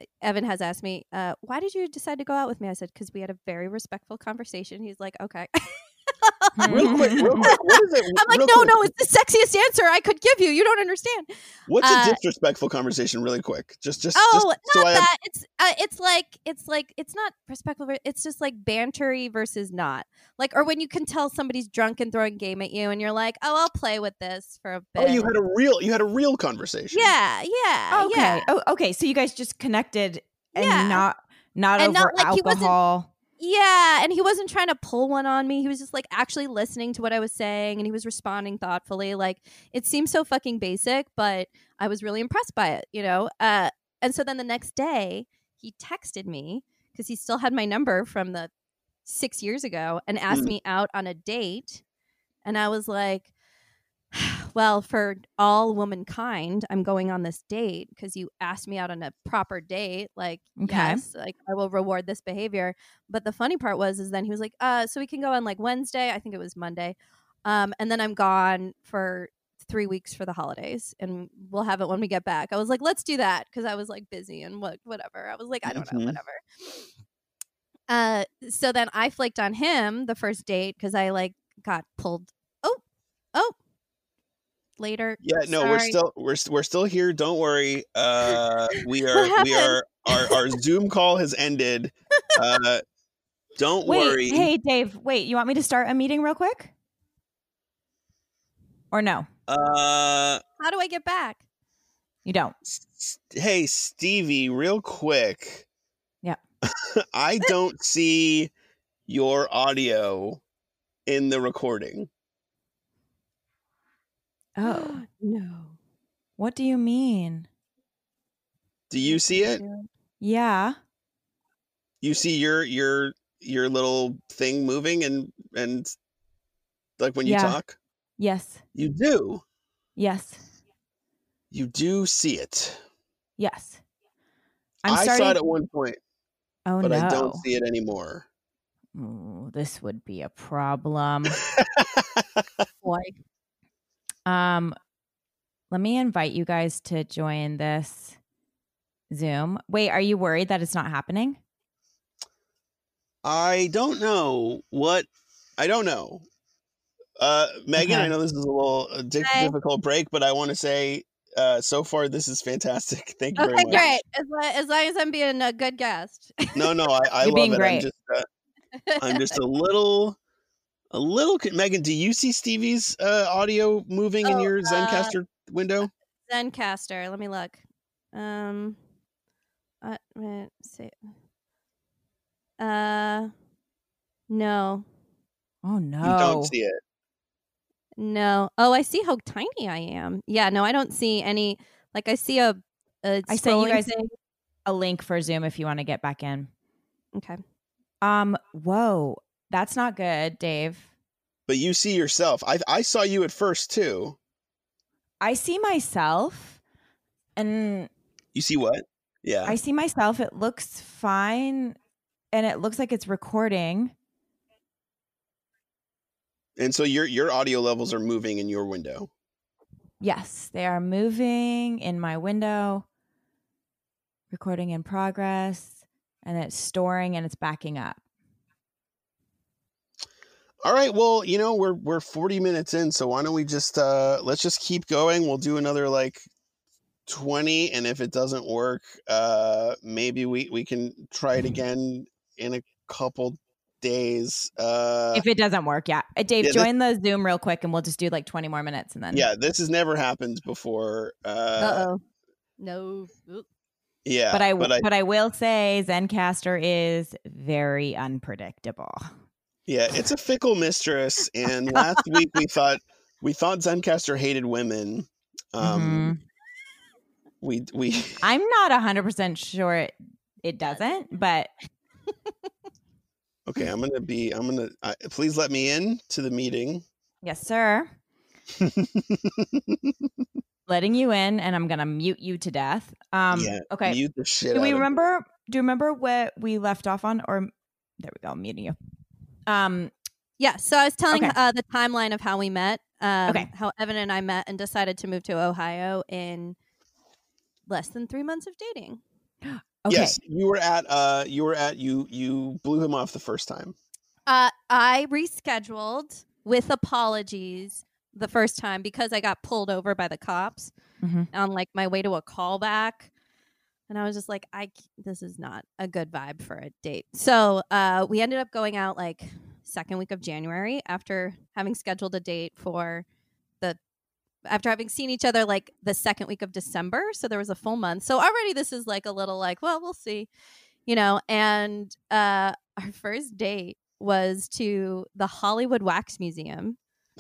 Speaker 3: Evan has asked me, why did you decide to go out with me? I said, because we had a very respectful conversation. He's like, okay.
Speaker 2: Real quick, what is it?
Speaker 3: I'm like, no, it's the sexiest answer I could give you. You don't understand.
Speaker 2: What's a disrespectful conversation? Really quick, just
Speaker 3: not
Speaker 2: so
Speaker 3: that. It's not respectful. It's just like bantery versus not like, or when you can tell somebody's drunk and throwing game at you, and you're like, oh, I'll play with this for a bit.
Speaker 2: Oh, you had a real conversation.
Speaker 3: Yeah.
Speaker 1: Okay.
Speaker 3: Yeah.
Speaker 1: Oh, okay. So you guys just connected and
Speaker 3: Yeah.
Speaker 1: not
Speaker 3: And
Speaker 1: over
Speaker 3: not like
Speaker 1: alcohol.
Speaker 3: Yeah, and he wasn't trying to pull one on me. He was just like actually listening to what I was saying, and he was responding thoughtfully. Like, it seems so fucking basic, but I was really impressed by it, you know? And so then the next day, he texted me because he still had my number from the 6 years ago and asked me out on a date. And I was like, well, for all womankind, I'm going on this date because you asked me out on a proper date. Like, yes, like I will reward this behavior. But the funny part is then he was like, so we can go on like Wednesday. I think it was Monday. And then I'm gone for 3 weeks for the holidays and we'll have it when we get back. I was like, let's do that. Cause I was like busy and whatever. I was like, I don't know, whatever. So then I flaked on him the first date because I like got pulled. Oh. Later.
Speaker 2: Yeah, no,
Speaker 3: Sorry.
Speaker 2: we're still here. Don't worry. We are our Zoom call has ended. Don't worry.
Speaker 1: Hey, Dave. Wait, you want me to start a meeting real quick? Or no?
Speaker 3: How do I get back?
Speaker 1: You don't.
Speaker 2: Hey, Stevie, real quick.
Speaker 1: Yeah.
Speaker 2: I don't see your audio in the recording.
Speaker 1: Oh.
Speaker 3: No.
Speaker 1: What do you mean?
Speaker 2: Do you see it?
Speaker 1: Yeah.
Speaker 2: You see your little thing moving and like when you talk?
Speaker 1: Yes.
Speaker 2: You do.
Speaker 1: Yes.
Speaker 2: You do see it.
Speaker 1: Yes.
Speaker 2: I saw it at one point.
Speaker 1: Oh,
Speaker 2: but
Speaker 1: no.
Speaker 2: I don't see it anymore.
Speaker 1: Ooh, this would be a problem.
Speaker 3: Like,
Speaker 1: let me invite you guys to join this Zoom. Wait, are you worried that it's not happening?
Speaker 2: I don't know. Megan, I know this is a little difficult break, but I want to say so far this is fantastic. Thank you very much.
Speaker 3: Great. As long as I'm being a good guest.
Speaker 2: No, I love it. Great. I'm just a little. Megan, do you see Stevie's audio moving in your Zencastr window?
Speaker 3: Zencastr. Let me look. Let's see. No.
Speaker 1: Oh no.
Speaker 2: You don't see it.
Speaker 3: No. Oh, I see how tiny I am. Yeah, no, I don't see any. Like, I see I
Speaker 1: sent you guys a link for Zoom if you want to get back in.
Speaker 3: Okay.
Speaker 1: Whoa, that's not good, Dave.
Speaker 2: But you see yourself. I saw you at first too.
Speaker 1: I see myself, and
Speaker 2: you see what? Yeah,
Speaker 1: I see myself. It looks fine, and it looks like it's recording.
Speaker 2: And so your audio levels are moving in your window.
Speaker 1: Yes, they are moving in my window. Recording in progress, and it's storing and it's backing up.
Speaker 2: All right, well, we're 40 minutes in, so why don't we just let's just keep going. We'll do another like 20, and if it doesn't work, maybe we can try it again in a couple days.
Speaker 1: If it doesn't work, yeah. Dave, join the Zoom real quick, and we'll just do like 20 more minutes, and then.
Speaker 2: Yeah, this has never happened before.
Speaker 3: No. Oop.
Speaker 2: Yeah,
Speaker 1: but I will say Zencastr is very unpredictable.
Speaker 2: Yeah, it's a fickle mistress, and last week we thought Zencastr hated women. We
Speaker 1: I'm not 100% sure it doesn't, but
Speaker 2: okay, I'm gonna please let me in to the meeting.
Speaker 1: Yes, sir. Letting you in, and I'm gonna mute you to death.
Speaker 2: Yeah,
Speaker 1: okay.
Speaker 2: Mute the shit.
Speaker 1: Do you remember what we left off on? Or there we go, I'm muting you.
Speaker 3: Yeah, so I was telling the timeline of how we met. How Evan and I met and decided to move to Ohio in less than 3 months of dating.
Speaker 1: Okay.
Speaker 2: Yes, you were at you blew him off the first time.
Speaker 3: I rescheduled with apologies the first time because I got pulled over by the cops on like my way to a callback. And I was just like, this is not a good vibe for a date. So we ended up going out like second week of January after having scheduled a date after having seen each other like the second week of December. So there was a full month. So already this is like a little like, well, we'll see, and our first date was to the Hollywood Wax Museum.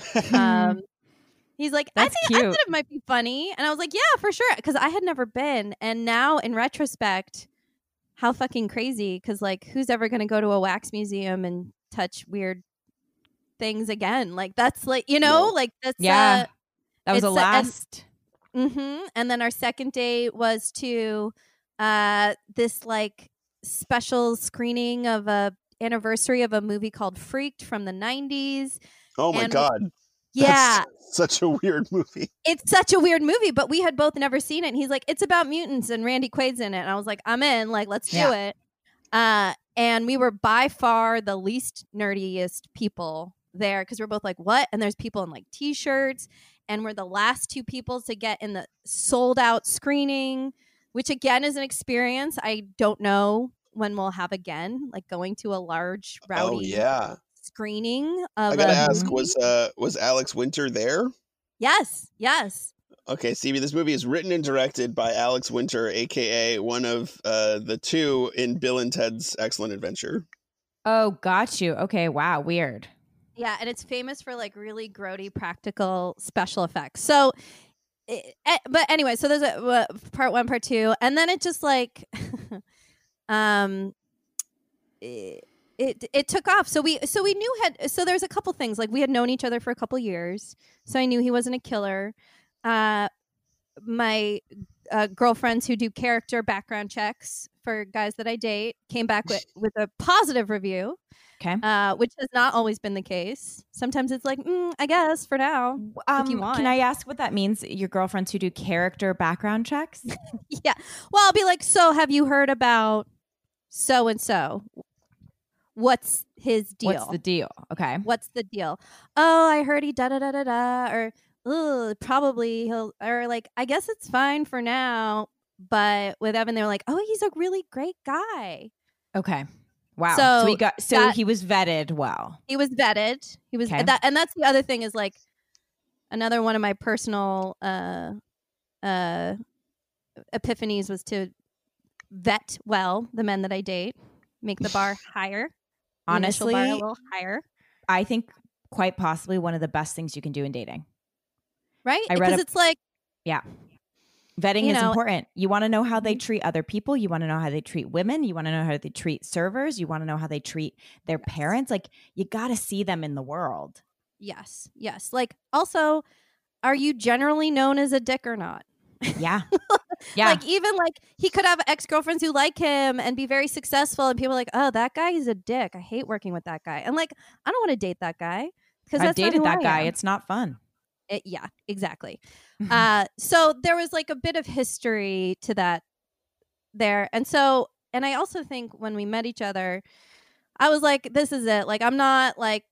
Speaker 3: He's like, I thought it might be funny. And I was like, yeah, for sure. Because I had never been. And now in retrospect, how fucking crazy. Because like, who's ever going to go to a wax museum and touch weird things again? Like, that's like, like that's.
Speaker 1: Yeah. That was a last.
Speaker 3: And then our second date was to this like special screening of a anniversary of a movie called Freaked from the 90s.
Speaker 2: Oh my God.
Speaker 3: Yeah.
Speaker 2: That's such a weird movie.
Speaker 3: It's such a weird movie, but we had both never seen it. And he's like, it's about mutants and Randy Quaid's in it. And I was like, I'm in. Like, let's do it. And we were by far the least nerdiest people there because we're both like, what? And there's people in like T-shirts. And we're the last two people to get in the sold out screening, which again is an experience I don't know when we'll have again, like going to a large rowdy screening of
Speaker 2: I gotta ask, was Alex Winter there?
Speaker 3: Yes.
Speaker 2: Okay, Stevie, this movie is written and directed by Alex Winter, aka one of the two in Bill and Ted's Excellent Adventure.
Speaker 1: Oh, got you. Okay, wow, weird.
Speaker 3: Yeah, and it's famous for like really grody practical special effects. So, but anyway, so there's a part 1, part 2, and then it just like, it took off. So we knew there's a couple things like we had known each other for a couple years, so I knew he wasn't a killer. My girlfriends who do character background checks for guys that I date came back with a positive review.
Speaker 1: Okay.
Speaker 3: Which has not always been the case. Sometimes it's like, I guess for now, if you want.
Speaker 1: Can I ask what that means? Your girlfriends who do character background checks?
Speaker 3: Yeah. Well, I'll be like, so have you heard about so-and-so? What's his deal?
Speaker 1: What's the deal? Okay.
Speaker 3: What's the deal? Oh, I heard he da-da-da-da-da. Or, probably he'll, or like, I guess it's fine for now. But with Evan, they're like, oh, he's a really great guy.
Speaker 1: Okay. Wow. So he was vetted well.
Speaker 3: He was vetted. He was that, and that's the other thing is like another one of my personal epiphanies was to vet well the men that I date, make the bar higher.
Speaker 1: Honestly,
Speaker 3: bar a little higher.
Speaker 1: I think quite possibly one of the best things you can do in dating.
Speaker 3: Right? Because it's like,
Speaker 1: yeah. Vetting is important. You want to know how they treat other people. You want to know how they treat women. You want to know how they treat servers. You want to know how they treat their parents. Like, you got to see them in the world.
Speaker 3: Yes. Like, also, are you generally known as a dick or not?
Speaker 1: Yeah.
Speaker 3: Like, even like he could have ex-girlfriends who like him and be very successful. And people are like, oh, that guy is a dick. I hate working with that guy. And like, I don't want to date that guy. Because
Speaker 1: I've dated that guy. It's not fun.
Speaker 3: Yeah, exactly. So there was like a bit of history to that there. And I also think when we met each other, I was like, this is it. Like, I'm not like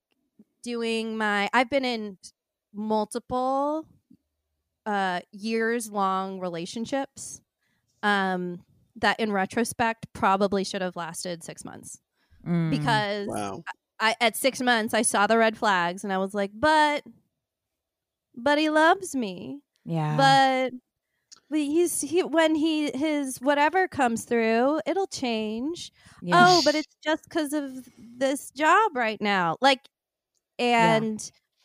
Speaker 3: I've been in multiple years long relationships that in retrospect probably should have lasted 6 months because at 6 months I saw the red flags and I was like, but he loves me.
Speaker 1: Yeah.
Speaker 3: But when his whatever comes through, it'll change. Yeah. Oh, but it's just because of this job right now. Like, and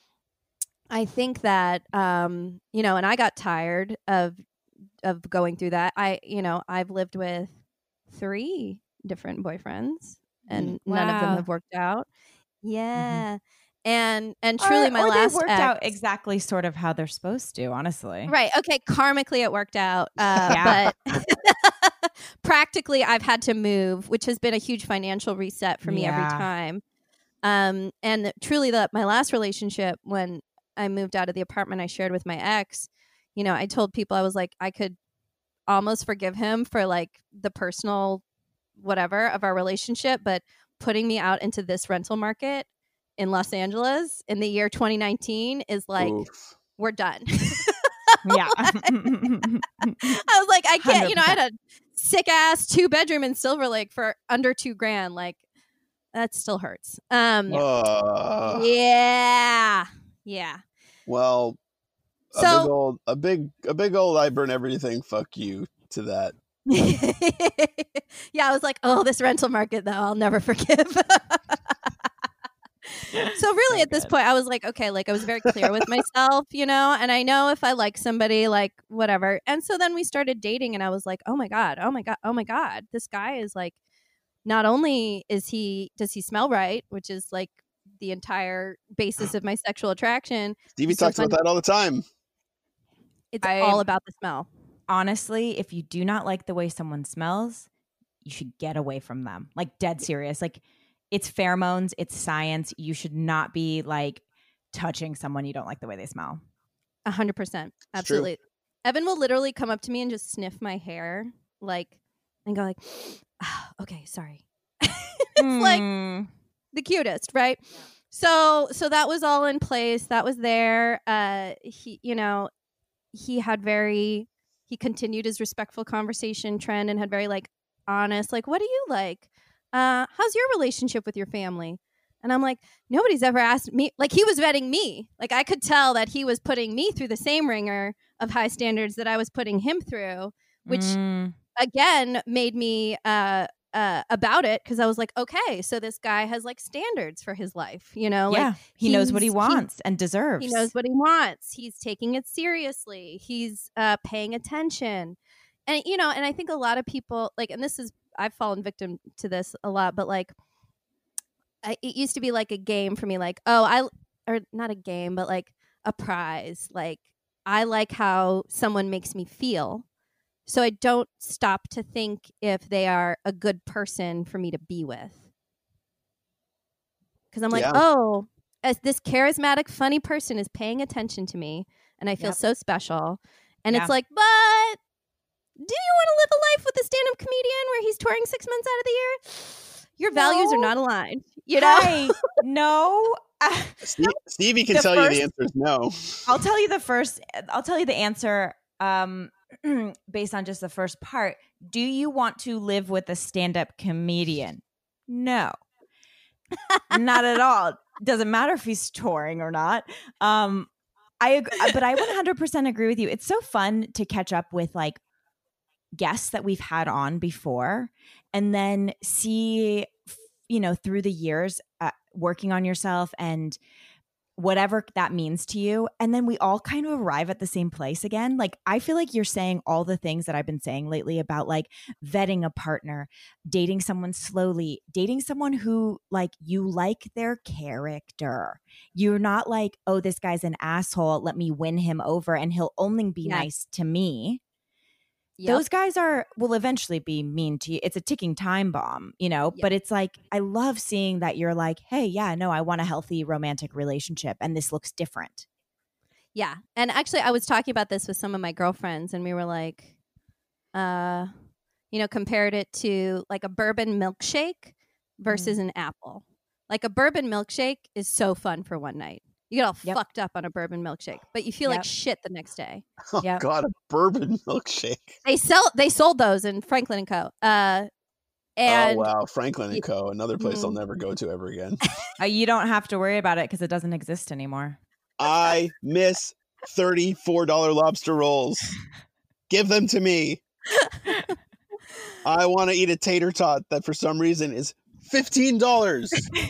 Speaker 3: I think that, and I got tired of going through that. I've lived with 3 different boyfriends and none of them have worked out. Yeah. Mm-hmm. And truly my last
Speaker 1: worked out exactly sort of how they're supposed to, honestly.
Speaker 3: Right. Okay. Karmically it worked out. But practically I've had to move, which has been a huge financial reset for me every time. And truly my last relationship, when I moved out of the apartment I shared with my ex, I told people I was like, almost forgive him for like the personal whatever of our relationship, but putting me out into this rental market in Los Angeles in the year 2019 is like,
Speaker 2: Oof.
Speaker 3: we're done.
Speaker 1: Yeah.
Speaker 3: I was like, I can't, I had a sick ass 2-bedroom in Silver Lake for under $2,000. Like, that still hurts. Yeah.
Speaker 2: Well,
Speaker 3: So
Speaker 2: a big old I burn everything. Fuck you to that.
Speaker 3: yeah, I was like, oh, this rental market though, I'll never forgive. So really at this point I was like, okay, like I was very clear with myself, and I know if I like somebody, like whatever. And so then we started dating and I was like, oh my God, this guy is like, not only does he smell right, which is like the entire basis of my sexual attraction.
Speaker 2: Stevie talks about that all the time.
Speaker 3: It's all about the smell.
Speaker 1: Honestly, if you do not like the way someone smells, you should get away from them. Like, dead serious. Like, it's pheromones, it's science. You should not be like touching someone you don't like the way they smell.
Speaker 3: 100%. Absolutely. Evan will literally come up to me and just sniff my hair, like, and go like, oh, okay, sorry. It's like the cutest, right? So that was all in place. That was there. He continued his respectful conversation trend and had very like honest, like, what do you like? How's your relationship with your family? And I'm like, nobody's ever asked me. Like, he was vetting me. Like, I could tell that he was putting me through the same ringer of high standards that I was putting him through, which again made me about it, because I was like, okay, so this guy has like standards for his life, like
Speaker 1: he knows what he wants and deserves.
Speaker 3: He knows what he wants. He's taking it seriously. He's paying attention. And and I think a lot of people like, and this is, I've fallen victim to this a lot, but like it used to be like a game for me, like, or not a game, but like a prize. Like, I like how someone makes me feel. So I don't stop to think if they are a good person for me to be with. Because I'm like, as this charismatic, funny person is paying attention to me, and I feel so special. And it's like, but do you want to live a life with a stand-up comedian where he's touring 6 months out of the year? Your values are not aligned.
Speaker 1: Hey, no.
Speaker 2: Stevie can tell you the answer is no.
Speaker 1: I'll tell you the answer based on just the first part. Do you want to live with a stand-up comedian? No. Not at all. Doesn't matter if he's touring or not. But I 100% agree with you. It's so fun to catch up with like guests that we've had on before and then see, through the years working on yourself and whatever that means to you. And then we all kind of arrive at the same place again. Like, I feel like you're saying all the things that I've been saying lately about like vetting a partner, dating someone slowly, dating someone who like you like their character. You're not like, oh, this guy's an asshole, let me win him over and he'll only be nice to me. Yep. Those guys will eventually be mean to you. It's a ticking time bomb, but it's like, I love seeing that you're like, hey, yeah, no, I want a healthy romantic relationship and this looks different.
Speaker 3: Yeah. And actually I was talking about this with some of my girlfriends and we were like, compared it to like a bourbon milkshake versus an apple. Like a bourbon milkshake is so fun for one night. You get all fucked up on a bourbon milkshake, but you feel like shit the next day.
Speaker 2: Oh God, a bourbon milkshake.
Speaker 3: They sold those in Franklin and Co. And
Speaker 2: oh wow, Franklin and Co. Another place I'll never go to ever again.
Speaker 1: You don't have to worry about it because it doesn't exist anymore.
Speaker 2: I miss $34 lobster rolls. Give them to me. I want to eat a tater tot that for some reason is $15.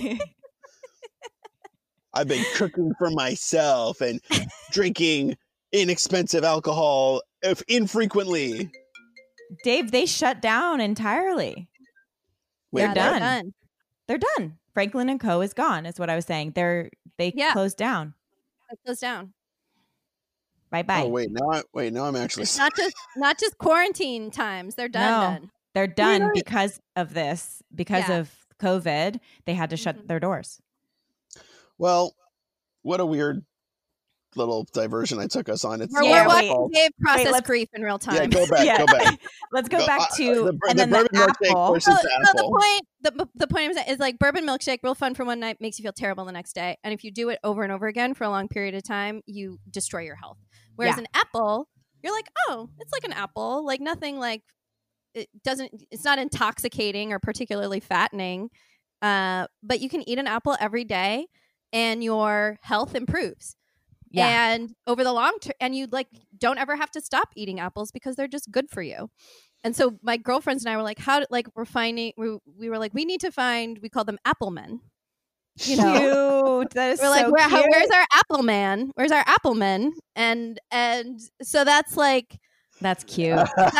Speaker 2: I've been cooking for myself and drinking inexpensive alcohol infrequently.
Speaker 1: Dave, they shut down entirely.
Speaker 2: Wait,
Speaker 1: They're done. They're done. Franklin and Co. is gone, is what I was saying. They closed down.
Speaker 3: They closed down.
Speaker 1: Bye-bye.
Speaker 2: Oh, now I'm actually...
Speaker 3: It's not just quarantine times. They're done.
Speaker 1: They're done because of this. Because of COVID, they had to shut their doors.
Speaker 2: Well, what a weird little diversion I took us on. It's
Speaker 3: We're
Speaker 1: Yeah,
Speaker 3: watching Dave process
Speaker 1: let's-
Speaker 3: grief in real time.
Speaker 2: Yeah, go back.
Speaker 1: Let's go back to
Speaker 2: the bourbon milkshake versus
Speaker 3: So
Speaker 2: the apple.
Speaker 3: the point I'm saying is like bourbon milkshake, real fun for one night, makes you feel terrible the next day. And if you do it over and over again for a long period of time, you destroy your health. Whereas an apple, you're like, oh, it's like an apple, like nothing like it's not intoxicating or particularly fattening. But you can eat an apple every day and your health improves.
Speaker 1: Yeah.
Speaker 3: And over the long term, and you like don't ever have to stop eating apples because they're just good for you. And so my girlfriends and I were like, we were like, we need to find, we call them apple men. You know,
Speaker 1: cute. That is
Speaker 3: we're like,
Speaker 1: so cute.
Speaker 3: where's our apple man? Where's our apple men? And so that's like,
Speaker 1: That's cute.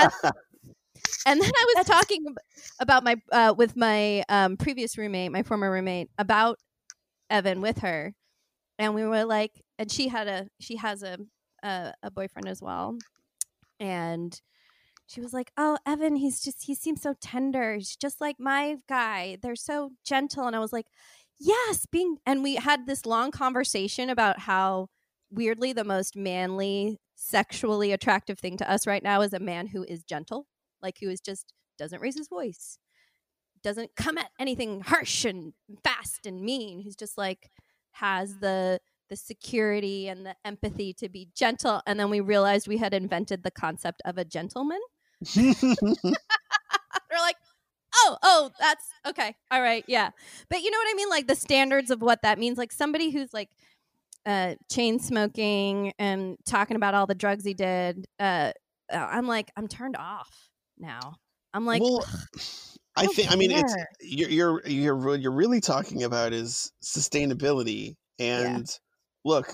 Speaker 3: and then I was talking about my with my previous roommate, my former roommate, about Evan with her, and we were like, and she has a boyfriend as well, and she was like, oh, Evan, he seems so tender. He's just like my guy. They're so gentle. And I was like, yes, and we had this long conversation about how weirdly the most manly, sexually attractive thing to us right now is a man who is gentle, like who is just doesn't raise his voice, doesn't come at anything harsh and fast and mean, who's just like has the security and the empathy to be gentle. And then we realized we had invented the concept of a gentleman. We're like, oh, that's okay. All right. Yeah. But you know what I mean? Like the standards of what that means, like somebody who's like chain smoking and talking about all the drugs he did. I'm like, I'm turned off now. I'm like,
Speaker 2: well, I mean, it's
Speaker 3: care.
Speaker 2: you're really talking about is sustainability. And look,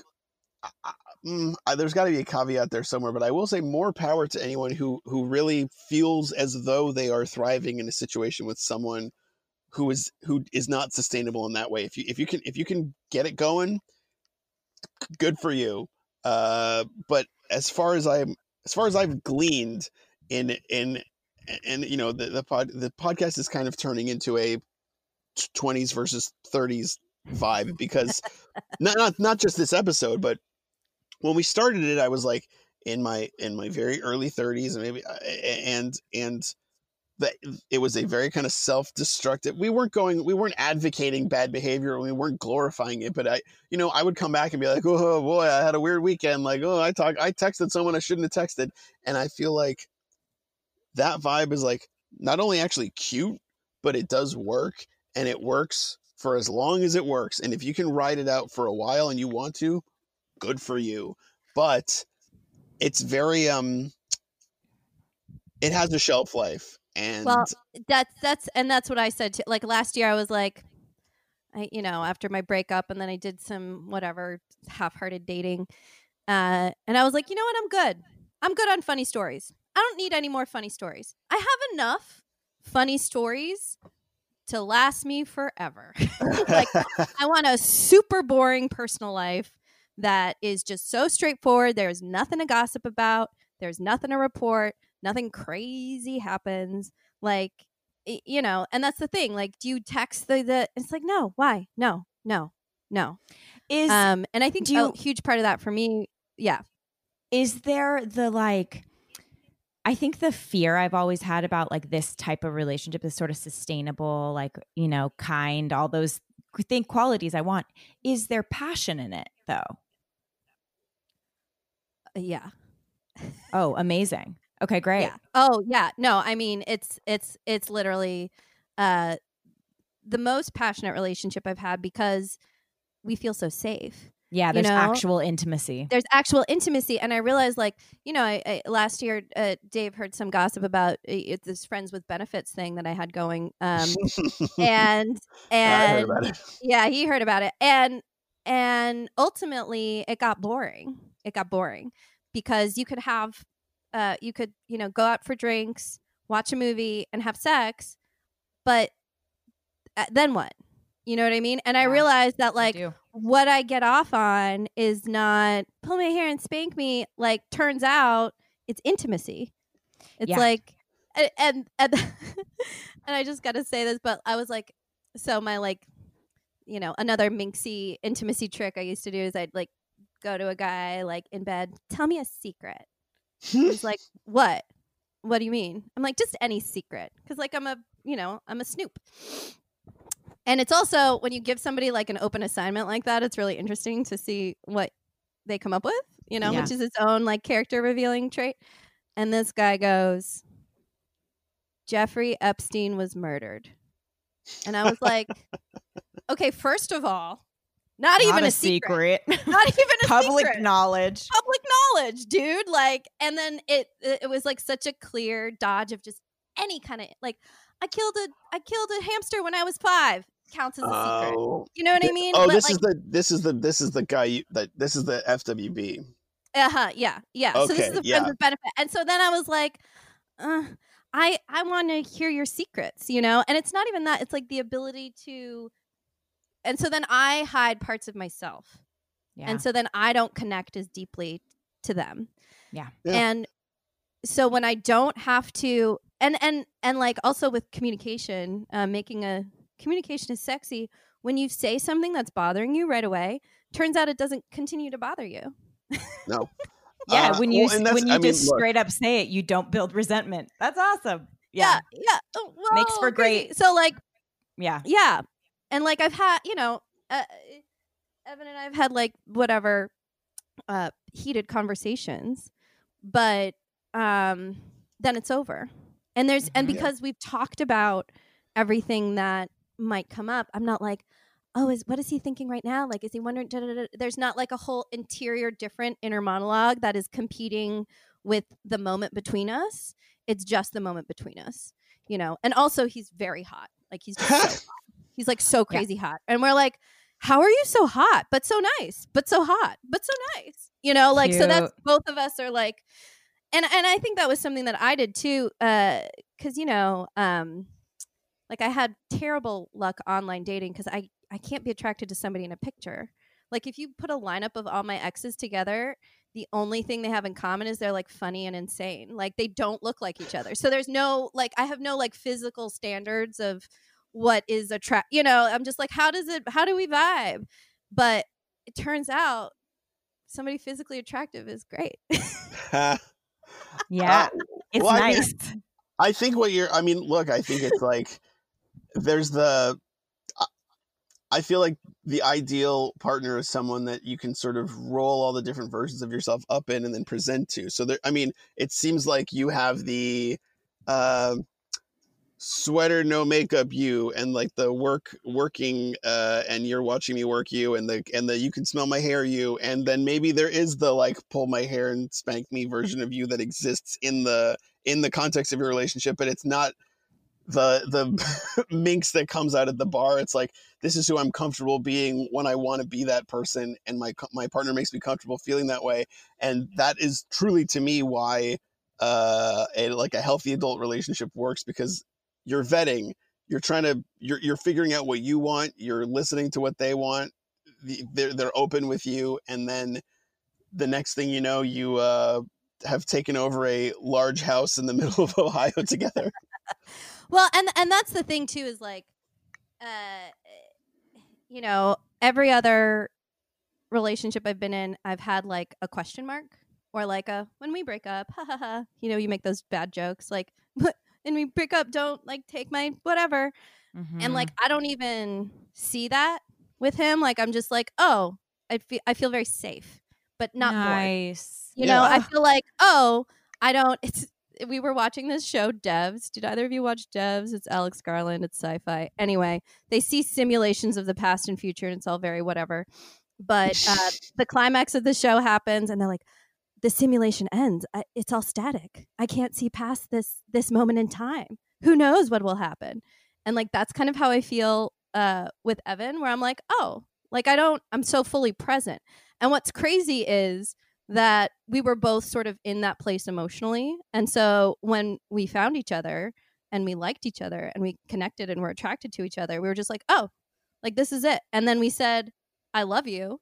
Speaker 2: there's got to be a caveat there somewhere, but I will say more power to anyone who really feels as though they are thriving in a situation with someone who is not sustainable in that way. If you can get it going, good for you. But as far as I've gleaned in you know, the podcast is kind of turning into a 20s versus 30s vibe, because not just this episode, but when we started it, I was like in my very early 30s, and maybe and that it was a very kind of self-destructive. We weren't advocating bad behavior, and we weren't glorifying it, but I would come back and be like, oh boy, I had a weird weekend. Like, oh, I texted someone I shouldn't have texted. And I feel like that vibe is like not only actually cute, but it does work, and it works for as long as it works. And if you can ride it out for a while and you want to, good for you. But it's very it has a shelf life. And
Speaker 3: well, that's what I said too. Like last year I was like, after my breakup, and then I did some whatever half-hearted dating, and I was like, you know what, I'm good on funny stories. I don't need any more funny stories. I have enough funny stories to last me forever. Like, I want a super boring personal life that is just so straightforward. There's nothing to gossip about. There's nothing to report. Nothing crazy happens. Like, and that's the thing. Like, do you text the it's like, no, why? No. And I think a huge part of that for me,
Speaker 1: is there I think the fear I've always had about like this type of relationship is sort of sustainable, like, kind, all those qualities I want. Is there passion in it though?
Speaker 3: Yeah.
Speaker 1: Oh, amazing. Okay, great.
Speaker 3: Yeah. Oh, yeah. No, I mean, it's literally the most passionate relationship I've had because we feel so safe.
Speaker 1: Yeah, there's actual intimacy.
Speaker 3: There's actual intimacy. And I realized, like, I last year, Dave heard some gossip about this friends with benefits thing that I had going. And
Speaker 2: I heard about it.
Speaker 3: Yeah, he heard about it. And ultimately, it got boring. Because you could have, go out for drinks, watch a movie, and have sex. But then what? You know what I mean? And I realized that, like, what I get off on is not pull my hair and spank me. Like, turns out it's intimacy. It's like, and and I just got to say this, but I was like, so my, like, another minxy intimacy trick I used to do is I'd like go to a guy like in bed, tell me a secret. He's like, what? What do you mean? I'm like, just any secret. Because like I'm a snoop. And it's also when you give somebody like an open assignment like that, it's really interesting to see what they come up with, which is its own like character revealing trait. And this guy goes, Jeffrey Epstein was murdered. And I was like, okay, first of all, not even a secret. Not even a
Speaker 1: public
Speaker 3: secret.
Speaker 1: knowledge.
Speaker 3: Public knowledge, dude. Like, and then it was like such a clear dodge of just any kind of like, I killed a hamster when I was 5. Counts as a secret. You know what I mean?
Speaker 2: Oh,
Speaker 3: but
Speaker 2: this is the guy this is the FWB.
Speaker 3: Yeah.
Speaker 2: Okay,
Speaker 3: So this is the friends with benefit. And so then I was like, I want to hear your secrets, and it's not even that. It's like the ability to. And so then I hide parts of myself. Yeah. And so then I don't connect as deeply to them.
Speaker 1: Yeah.
Speaker 3: And so when I don't have to, and like also with communication, communication is sexy. When you say something that's bothering you right away, turns out it doesn't continue to bother you.
Speaker 2: No.
Speaker 1: Yeah, when you straight up say it, you don't build resentment. That's awesome. Yeah.
Speaker 3: Whoa,
Speaker 1: makes for great.
Speaker 3: So like,
Speaker 1: yeah.
Speaker 3: And like I've had, Evan and I've had like whatever heated conversations, but then it's over. And and because we've talked about everything that might come up, I'm not like, what is he thinking right now? Like, is he wondering? There's not like a whole interior different inner monologue that is competing with the moment between us. It's just the moment between us, And also, he's very hot. Like he's just so hot. He's like so crazy hot, and we're like, how are you so hot, but so nice, but so hot, but so nice, Like cute. So that's both of us are like, and I think that was something that I did too, because like I had terrible luck online dating because I can't be attracted to somebody in a picture. Like if you put a lineup of all my exes together, the only thing they have in common is they're like funny and insane. Like they don't look like each other. So there's no like I have no like physical standards of what is I'm just like, how do we vibe? But it turns out somebody physically attractive is great.
Speaker 1: Yeah. It's nice.
Speaker 2: I think I think it's like there's I feel like the ideal partner is someone that you can sort of roll all the different versions of yourself up in and then present to. So it seems like you have the sweater, no makeup you, and like the working and you're watching me work you, and the you can smell my hair you, and then maybe there is the like pull my hair and spank me version of you that exists in the context of your relationship, but it's not the minx that comes out at the bar. It's like, this is who I'm comfortable being when I want to be that person, and my partner makes me comfortable feeling that way. And that is truly to me why a healthy adult relationship works, because you're vetting, you're figuring out what you want, you're listening to what they want, they're open with you, and then the next thing you know, you have taken over a large house in the middle of Ohio together.
Speaker 3: Well, and that's the thing too, is like, every other relationship I've been in, I've had like a question mark, or like a, when we break up, ha ha ha, you make those bad jokes like, when we break up, don't like take my whatever. Mm-hmm. And like, I don't even see that with him. Like, I'm just like, oh, I feel very safe, but not
Speaker 1: nice.
Speaker 3: Bored. I feel like, we were watching this show, Devs. Did either of you watch Devs? It's Alex Garland. It's sci-fi. Anyway, they see simulations of the past and future, and it's all very whatever. But the climax of the show happens, and they're like, the simulation ends. It's all static. I can't see past this moment in time. Who knows what will happen? And like, that's kind of how I feel with Evan, where I'm like, oh, like I'm so fully present. And what's crazy is that we were both sort of in that place emotionally. And so when we found each other and we liked each other and we connected and were attracted to each other, we were just like, oh, like this is it. And then we said, I love you.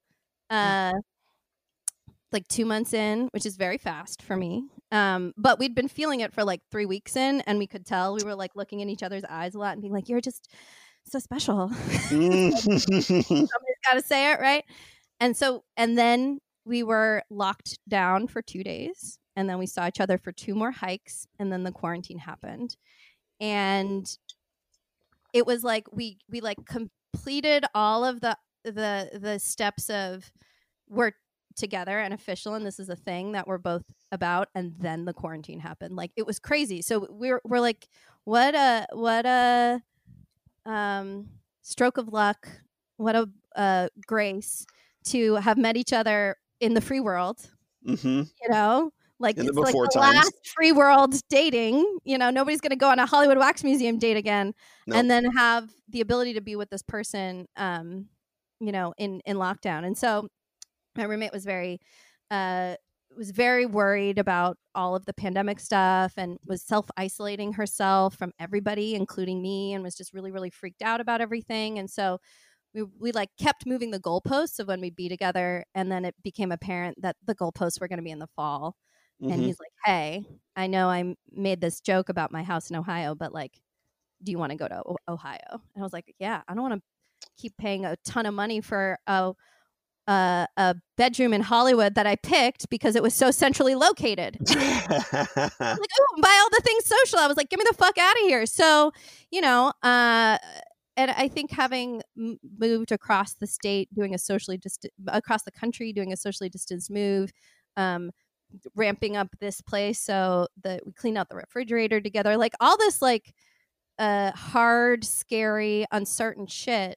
Speaker 3: Like 2 months in, which is very fast for me. But we'd been feeling it for like 3 weeks in, and we could tell. We were like looking in each other's eyes a lot and being like, you're just so special. Somebody's got to say it, right? And then we were locked down for 2 days, and then we saw each other for 2 more hikes, and then the quarantine happened. And it was like we like completed all of the steps of we're together and official, and this is a thing that we're both about, and then the quarantine happened. Like, it was crazy. So we're like, what a stroke of luck, what a grace to have met each other in the free world.
Speaker 2: Mm-hmm.
Speaker 3: You know, like,
Speaker 2: In the
Speaker 3: it's like
Speaker 2: before
Speaker 3: the
Speaker 2: times.
Speaker 3: last free world dating. You know, nobody's going to go on a Hollywood Wax Museum date again.
Speaker 2: Nope.
Speaker 3: And then have the ability to be with this person, you know, in lockdown. And so my roommate was very worried about all of the pandemic stuff, and was self-isolating herself from everybody, including me, and was just really, really freaked out about everything. And so we like kept moving the goalposts of when we'd be together, and then it became apparent that the goalposts were going to be in the fall.
Speaker 2: Mm-hmm.
Speaker 3: And he's like, hey, I know I made this joke about my house in Ohio, but like, do you want to go to Ohio? And I was like, yeah, I don't want to keep paying a ton of money for a bedroom in Hollywood that I picked because it was so centrally located. Like, oh, buy all the things social. I was like, get me the fuck out of here. So, you know, and I think having moved across the state, across the country, doing a socially distanced move, ramping up this place so that we clean out the refrigerator together, like all this, like, hard, scary, uncertain shit,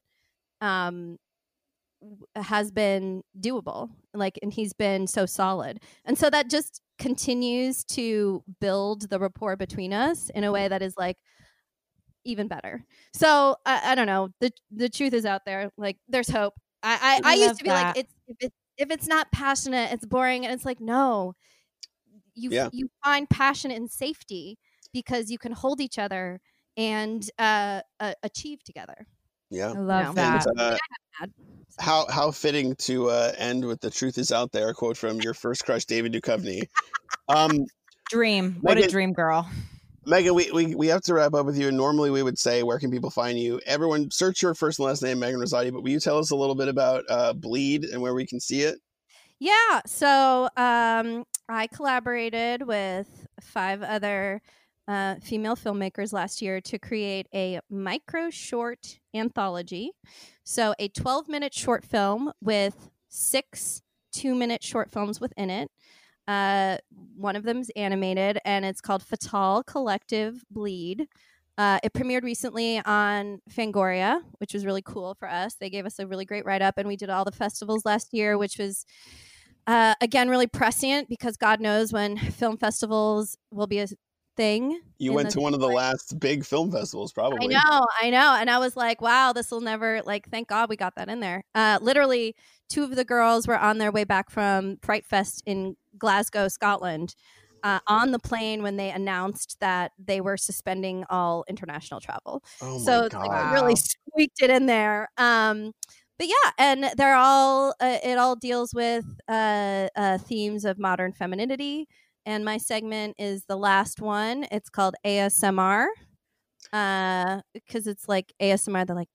Speaker 3: has been doable. Like, and he's been so solid, and so that just continues to build the rapport between us in a way that is like even better. So I don't know, the truth is out there. Like, there's hope. I used to be
Speaker 1: that.
Speaker 3: like, if it's not passionate, it's boring. And it's like, no, you find passion in safety because you can hold each other and achieve together.
Speaker 2: Yeah.
Speaker 1: I love
Speaker 3: No.
Speaker 1: that.
Speaker 2: And, how fitting to end with the truth is out there quote from your first crush, David Duchovny.
Speaker 1: Dream. What
Speaker 2: Megan,
Speaker 1: a dream girl.
Speaker 2: Megan, we have to wrap up with you. And normally we would say, where can people find you? Everyone, search your first and last name, Megan Rosati. But will you tell us a little bit about Bleed and where we can see it?
Speaker 3: Yeah. So I collaborated with 5 other female filmmakers last year to create a micro short anthology. So a 12-minute short film with 6 2-minute short films within it. One of them is animated, and it's called Fatal Collective Bleed. It premiered recently on Fangoria, which was really cool for us. They gave us a really great write-up, and we did all the festivals last year, which was, again, really prescient because God knows when film festivals will be a thing.
Speaker 2: You went to one of the last big film festivals, probably.
Speaker 3: I know. And I was like, wow, this will never, like, thank God we got that in there. Literally, 2 of the girls were on their way back from Fright Fest in Glasgow, Scotland, on the plane when they announced that they were suspending all international travel.
Speaker 2: Oh my
Speaker 3: So
Speaker 2: God.
Speaker 3: like, really squeaked it in there. But yeah, and they're all, it all deals with themes of modern femininity. And my segment is the last one. It's called ASMR, because it's like ASMR. They're like,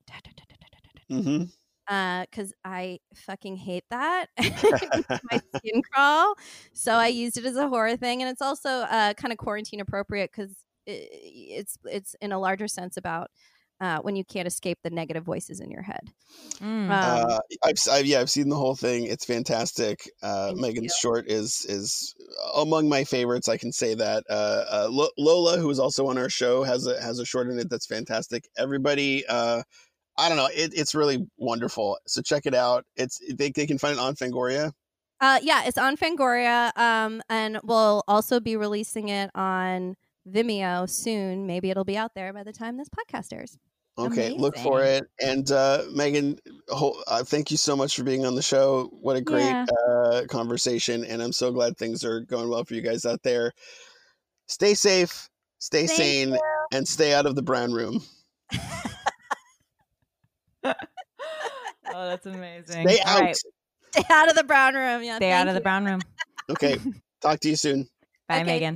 Speaker 3: because I fucking hate that. My skin crawl. So I used it as a horror thing, and it's also kind of quarantine appropriate because it's in a larger sense about when you can't escape the negative voices in your head.
Speaker 2: I've seen the whole thing. It's fantastic. Megan's short is among my favorites. I can say that. Lola, who is also on our show, has a short in it that's fantastic. Everybody, I don't know, it's really wonderful. So check it out. They can find it on Fangoria.
Speaker 3: Yeah, it's on Fangoria, and we'll also be releasing it on Vimeo soon. Maybe it'll be out there by the time this podcast airs.
Speaker 2: Okay,
Speaker 1: Amazing.
Speaker 2: look for it. And Megan, thank you so much for being on the show. What a great conversation. And I'm so glad things are going well for you guys out there. Stay safe, stay sane, and stay out of the brown room.
Speaker 1: Oh, that's amazing.
Speaker 2: Stay out.
Speaker 1: Right.
Speaker 3: Stay out of the brown room. Yeah,
Speaker 1: Stay out of the brown room.
Speaker 2: Okay, talk to you soon.
Speaker 1: Bye,
Speaker 3: Okay.
Speaker 1: Megan.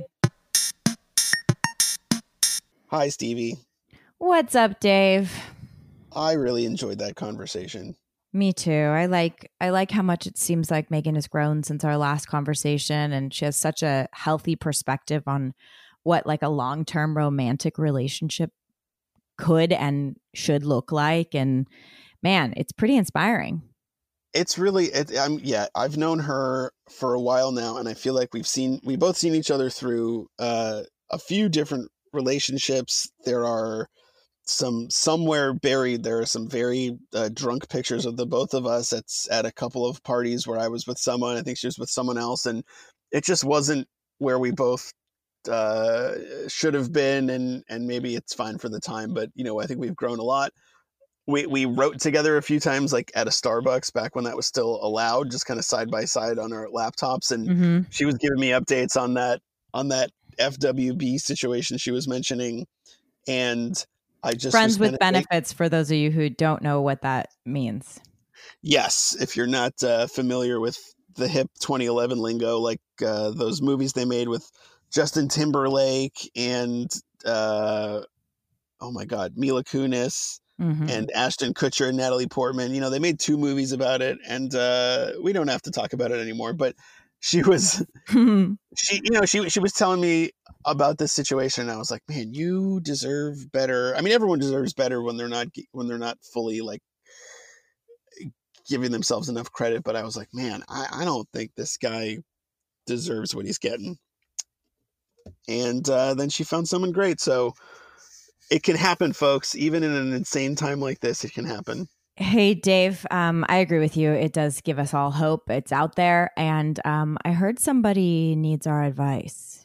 Speaker 2: Hi, Stevie.
Speaker 1: What's up, Dave?
Speaker 2: I really enjoyed that conversation.
Speaker 1: Me too. I like how much it seems like Megan has grown since our last conversation, and she has such a healthy perspective on what like a long-term romantic relationship could and should look like. And man, it's pretty inspiring.
Speaker 2: It's really, I've known her for a while now, and I feel like we both seen each other through a few different relationships. There are somewhere buried, there are some very drunk pictures of the both of us at a couple of parties where I was with someone. I think she was with someone else, and it just wasn't where we both should have been, and maybe it's fine for the time, but I think we've grown a lot. We wrote together a few times, like at a Starbucks back when that was still allowed, just kind of side by side on our laptops, and she was giving me updates on that FWB situation she was mentioning, and I just
Speaker 1: friends with benefits, for those of you who don't know what that means.
Speaker 2: Yes, if you're not familiar with the hip 2011 lingo, like those movies they made with Justin Timberlake and oh my God, Mila Kunis and Ashton Kutcher and Natalie Portman. They made 2 movies about it, and we don't have to talk about it anymore. But she was she was telling me about this situation, and I was like, man, you deserve better. I mean, everyone deserves better when they're not fully like giving themselves enough credit. But I was like, man, I don't think this guy deserves what he's getting. And then she found someone great. So it can happen, folks. Even in an insane time like this, it can happen.
Speaker 1: Hey, Dave, I agree with you. It does give us all hope. It's out there. And I heard somebody needs our advice.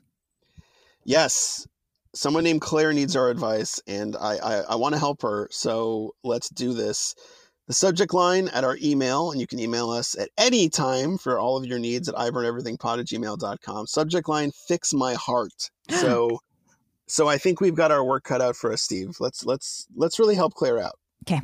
Speaker 2: Yes. Someone named Claire needs our advice, and I want to help her. So let's do this. The subject line at our email, and you can email us at any time for all of your needs at iburneverythingpod@gmail.com. Subject line, fix my heart. So I think we've got our work cut out for us, Steve. Let's really help Claire out.
Speaker 1: Okay.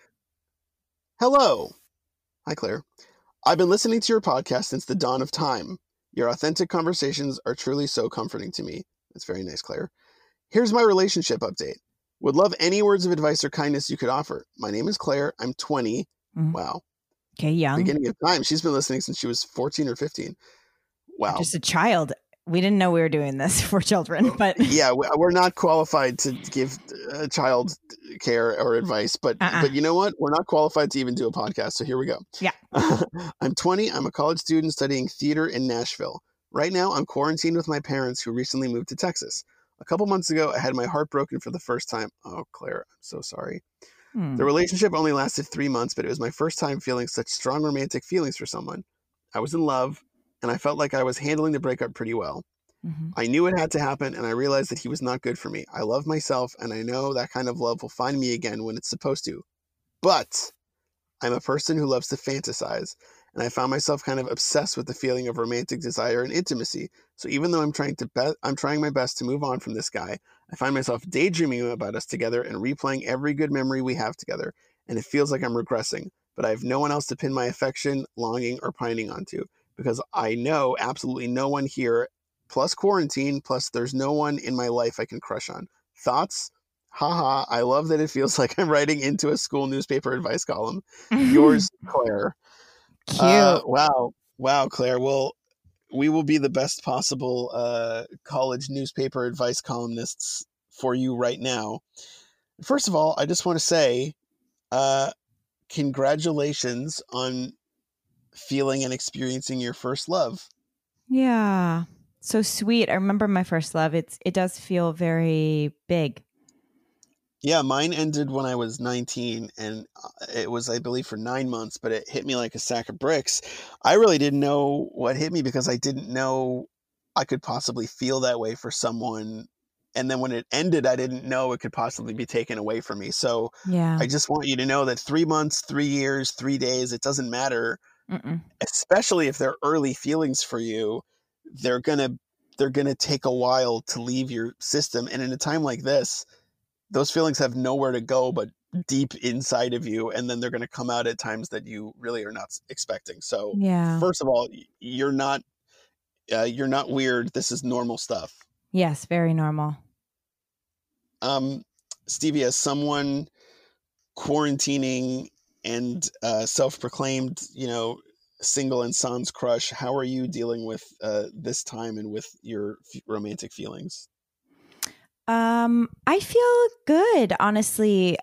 Speaker 2: Hello. Hi, Claire. I've been listening to your podcast since the dawn of time. Your authentic conversations are truly so comforting to me. That's very nice, Claire. Here's my relationship update. Would love any words of advice or kindness you could offer. My name is Claire. I'm 20. Wow.
Speaker 1: Okay, young.
Speaker 2: Beginning of time. She's been listening since she was 14 or 15. Wow.
Speaker 1: Just a child. We didn't know we were doing this for children, but
Speaker 2: yeah, we're not qualified to give child care or advice, but you know what? We're not qualified to even do a podcast. So here we go.
Speaker 1: Yeah.
Speaker 2: I'm 20. I'm a college student studying theater in Nashville. Right now, I'm quarantined with my parents who recently moved to Texas. A couple months ago, I had my heart broken for the first time. Oh, Claire, I'm so sorry. The relationship only lasted 3 months, but it was my first time feeling such strong romantic feelings for someone. I was in love, and I felt like I was handling the breakup pretty well. I knew it had to happen, and I realized that he was not good for me. I love myself, and I know that kind of love will find me again when it's supposed to. But I'm a person who loves to fantasize, and I found myself kind of obsessed with the feeling of romantic desire and intimacy. So even though I'm trying my best to move on from this guy, I find myself daydreaming about us together and replaying every good memory we have together, and it feels like I'm regressing. But I have no one else to pin my affection, longing, or pining onto, because I know absolutely no one here, plus quarantine, plus there's no one in my life I can crush on. Thoughts? Haha, I love that it feels like I'm writing into a school newspaper advice column. Yours, Claire.
Speaker 1: Cute.
Speaker 2: Wow, Claire. Well, we will be the best possible college newspaper advice columnists for you right now. First of all, I just want to say congratulations on feeling and experiencing your first love.
Speaker 1: Yeah. So sweet. I remember my first love. It does feel very big.
Speaker 2: Yeah, mine ended when I was 19, and it was, I believe, for 9 months, but it hit me like a sack of bricks. I really didn't know what hit me because I didn't know I could possibly feel that way for someone. And then when it ended, I didn't know it could possibly be taken away from me. So
Speaker 1: yeah.
Speaker 2: I just want you to know that 3 months, 3 years, 3 days, it doesn't matter. Especially if they're early feelings for you, they're gonna take a while to leave your system. And in a time like this, those feelings have nowhere to go but deep inside of you, and then they're going to come out at times that you really are not expecting. So first of all, you're not weird. This is normal stuff.
Speaker 1: Yes, very normal.
Speaker 2: Stevie, as someone quarantining and self-proclaimed, single and sans crush. How are you dealing with this time and with your romantic feelings?
Speaker 1: I feel good, honestly.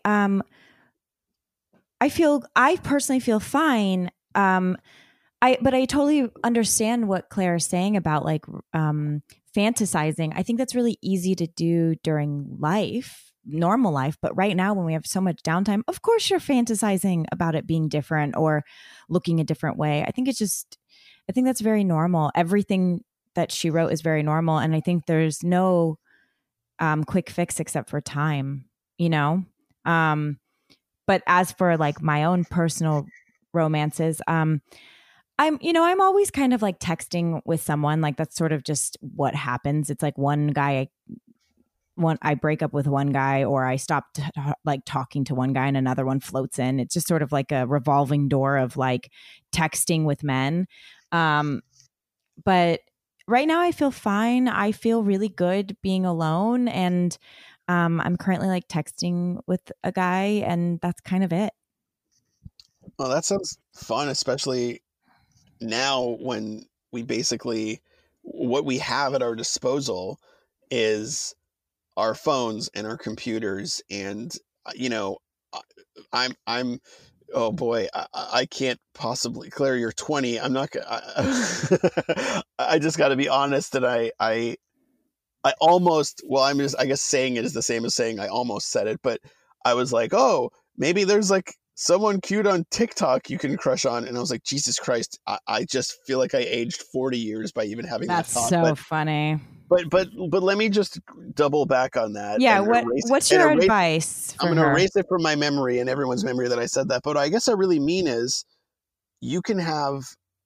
Speaker 1: I personally feel fine. But I totally understand what Claire is saying about like fantasizing. I think that's really easy to do during normal life. But right now, when we have so much downtime, of course you're fantasizing about it being different or looking a different way. I think that's very normal. Everything that she wrote is very normal. And I think there's no quick fix except for time, you know? But as for like my own personal romances, I'm always kind of like texting with someone. Like that's sort of just what happens. It's like I break up with one guy, or I stop like talking to one guy and another one floats in. It's just sort of like a revolving door of like texting with men. But right now I feel fine. I feel really good being alone, and I'm currently like texting with a guy, and that's kind of it.
Speaker 2: Well, that sounds fun, especially now when what we have at our disposal is our phones and our computers. And I'm oh boy, I can't possibly. Claire, you're 20. I'm not gonna. I just got to be honest that I almost, well, I'm just, I guess saying it is the same as saying I almost said it, but I was like, oh, maybe there's like someone cute on TikTok you can crush on. And I was like, Jesus Christ, I just feel like I aged 40 years by even having
Speaker 1: That's
Speaker 2: that thought.
Speaker 1: so funny.
Speaker 2: But let me just double back on that.
Speaker 1: Yeah. What's your advice?
Speaker 2: I'm going to erase it from my memory and everyone's memory that I said that. But I guess I really mean is you can have,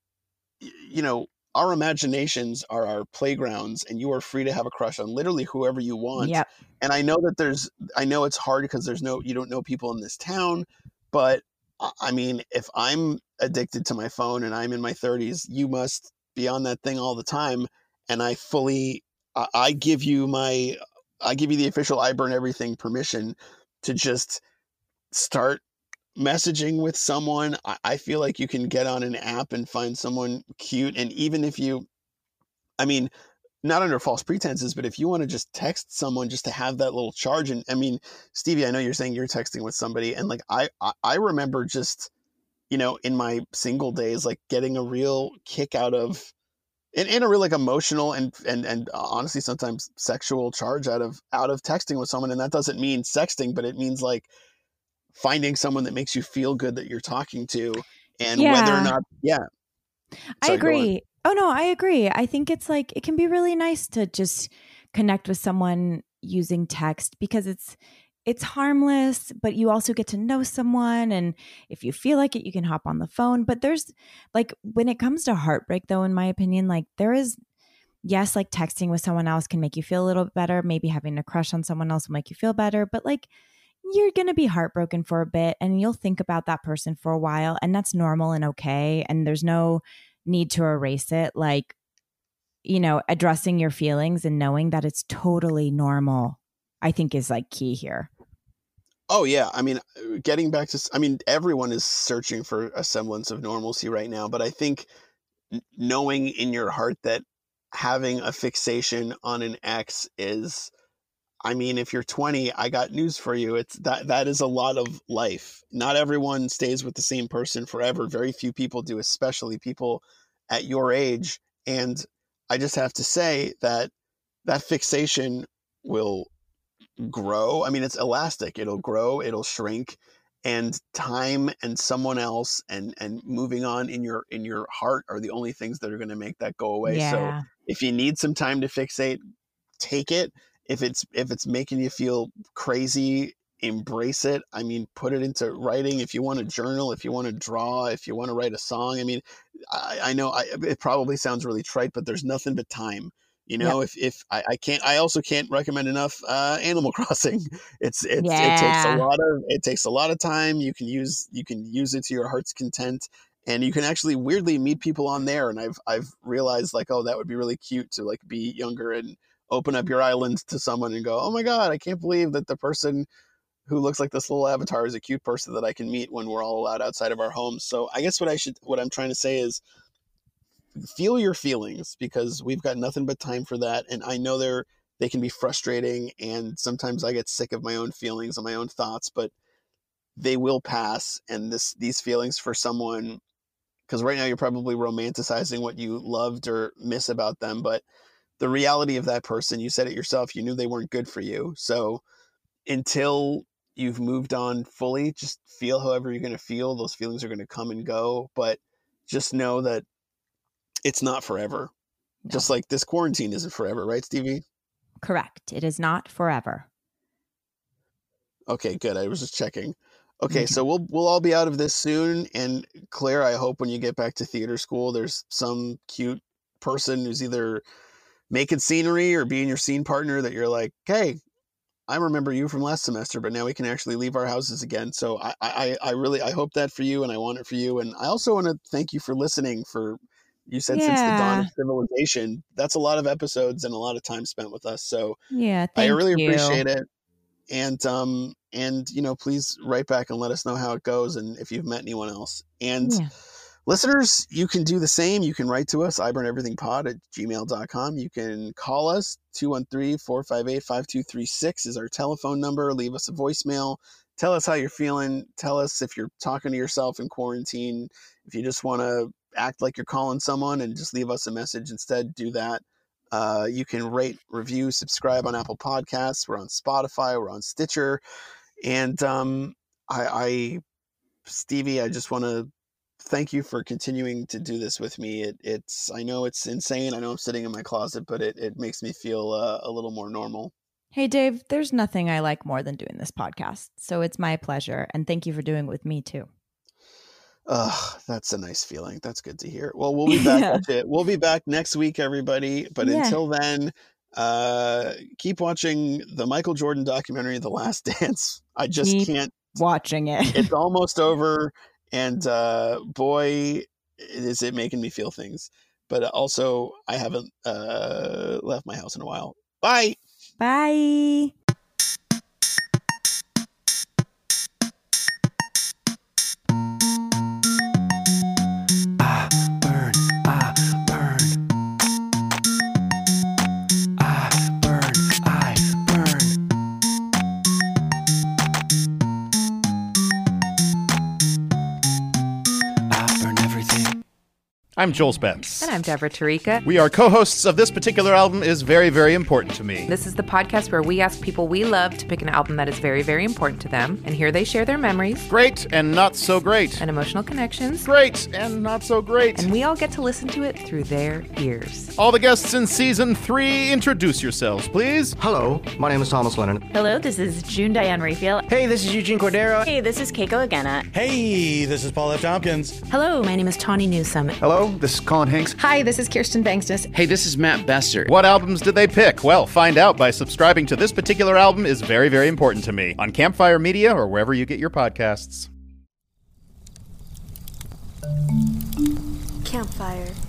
Speaker 2: our imaginations are our playgrounds, and you are free to have a crush on literally whoever you want.
Speaker 1: Yep.
Speaker 2: And I know that I know it's hard because you don't know people in this town, but I mean, if I'm addicted to my phone and I'm in my 30s, you must be on that thing all the time. And I give you the official I Burn Everything permission to just start messaging with someone. I feel like you can get on an app and find someone cute. And even if not under false pretenses, but if you want to just text someone just to have that little charge. And I mean, Stevie, I know you're saying you're texting with somebody, and like I remember just, in my single days, like getting a real kick out of, in a real like emotional and honestly sometimes sexual charge out of texting with someone. And that doesn't mean sexting, but it means like finding someone that makes you feel good that you're talking to, and whether or not,
Speaker 1: I agree. Oh no, I agree. I think it's like, it can be really nice to just connect with someone using text because it's harmless, but you also get to know someone. And if you feel like it, you can hop on the phone. But there's like, when it comes to heartbreak though, in my opinion, like there is, yes, like texting with someone else can make you feel a little bit better. Maybe having a crush on someone else will make you feel better, but like, you're going to be heartbroken for a bit and you'll think about that person for a while, and that's normal and okay. And there's no need to erase it. Like, addressing your feelings and knowing that it's totally normal, I think is like key here.
Speaker 2: Oh yeah. I mean, everyone is searching for a semblance of normalcy right now, but I think knowing in your heart that having a fixation on an ex is, I mean, if you're 20, I got news for you. It's that is a lot of life. Not everyone stays with the same person forever. Very few people do, especially people at your age. And I just have to say that fixation will grow. I mean, it's elastic. It'll grow, it'll shrink, and time and someone else and moving on in your heart are the only things that are going to make that go away.
Speaker 1: Yeah.
Speaker 2: So if you need some time to fixate, take it. If it's making you feel crazy, embrace it. I mean, put it into writing. If you want to journal, if you want to draw, if you want to write a song. I mean, I know it probably sounds really trite, but there's nothing but time.
Speaker 1: Yep.
Speaker 2: If I also can't recommend enough Animal Crossing. It takes a lot of time. You can use it to your heart's content, and you can actually weirdly meet people on there. And I've realized like, oh, that would be really cute to like be younger and open up your island to someone and go, oh my God, I can't believe that the person who looks like this little avatar is a cute person that I can meet when we're all allowed outside of our homes. So I guess what I'm trying to say is feel your feelings, because we've got nothing but time for that. And I know they can be frustrating, and sometimes I get sick of my own feelings and my own thoughts, but they will pass. And these feelings for someone, because right now you're probably romanticizing what you loved or miss about them, but the reality of that person, you said it yourself, you knew they weren't good for you. So until you've moved on fully, just feel however you're going to feel. Those feelings are going to come and go, but just know that it's not forever. No. Just like this quarantine isn't forever, right, Stevie?
Speaker 1: Correct. It is not forever.
Speaker 2: Okay, good. I was just checking. Okay, so we'll all be out of this soon. And Claire, I hope when you get back to theater school, there's some cute person who's either making scenery or being your scene partner that you're like, hey, I remember you from last semester, but now we can actually leave our houses again. So I really hope that for you, and I want it for you. And I also want to thank you for listening you said since the dawn of civilization. That's a lot of episodes and a lot of time spent with us. So I really appreciate it. And please write back and let us know how it goes and if you've met anyone else. And listeners, you can do the same. You can write to us, iburnEverythingPod@gmail.com. You can call us, 213-458-5236 is our telephone number. Leave us a voicemail. Tell us how you're feeling. Tell us if you're talking to yourself in quarantine. If you just want to act like you're calling someone and just leave us a message instead, do that. You can rate, review, subscribe on Apple Podcasts. We're on Spotify. We're on Stitcher. And Stevie, I just want to thank you for continuing to do this with me. I know it's insane. I know I'm sitting in my closet, but it makes me feel a little more normal.
Speaker 1: Hey, Dave, there's nothing I like more than doing this podcast. So it's my pleasure. And thank you for doing it with me, too.
Speaker 2: That's a nice feeling. That's good to hear. Well, we'll be back. We'll be back next week, everybody. But until then, keep watching the Michael Jordan documentary, The Last Dance. I just can't
Speaker 1: watching it.
Speaker 2: It's almost over. And boy, is it making me feel things. But also, I haven't left my house in a while. Bye.
Speaker 1: Bye.
Speaker 4: I'm Joel Spence.
Speaker 5: And I'm Deborah Tarika.
Speaker 4: We are co-hosts of This Particular Album Is Very, Very Important to Me.
Speaker 5: This is the podcast where we ask people we love to pick an album that is very, very important to them. And here they share their memories.
Speaker 4: Great and not so great.
Speaker 5: And emotional connections.
Speaker 4: Great and not so great.
Speaker 5: And we all get to listen to it through their ears.
Speaker 4: All the guests in Season 3, introduce yourselves, please.
Speaker 6: Hello, my name is Thomas Lennon.
Speaker 7: Hello, this is June Diane Raphael.
Speaker 8: Hey, this is Eugene Cordero.
Speaker 7: Hey, this is Keiko Agena.
Speaker 9: Hey, this is Paul F. Tompkins.
Speaker 10: Hello, my name is Tawny Newsome.
Speaker 11: Hello, this is Colin Hanks.
Speaker 12: Hi, this is Kirsten Bangsness.
Speaker 13: Hey, this is Matt Besser.
Speaker 4: What albums did they pick? Well, find out by subscribing to This Particular Album Is Very, Very Important to Me on Campfire Media or wherever you get your podcasts.
Speaker 14: Campfire.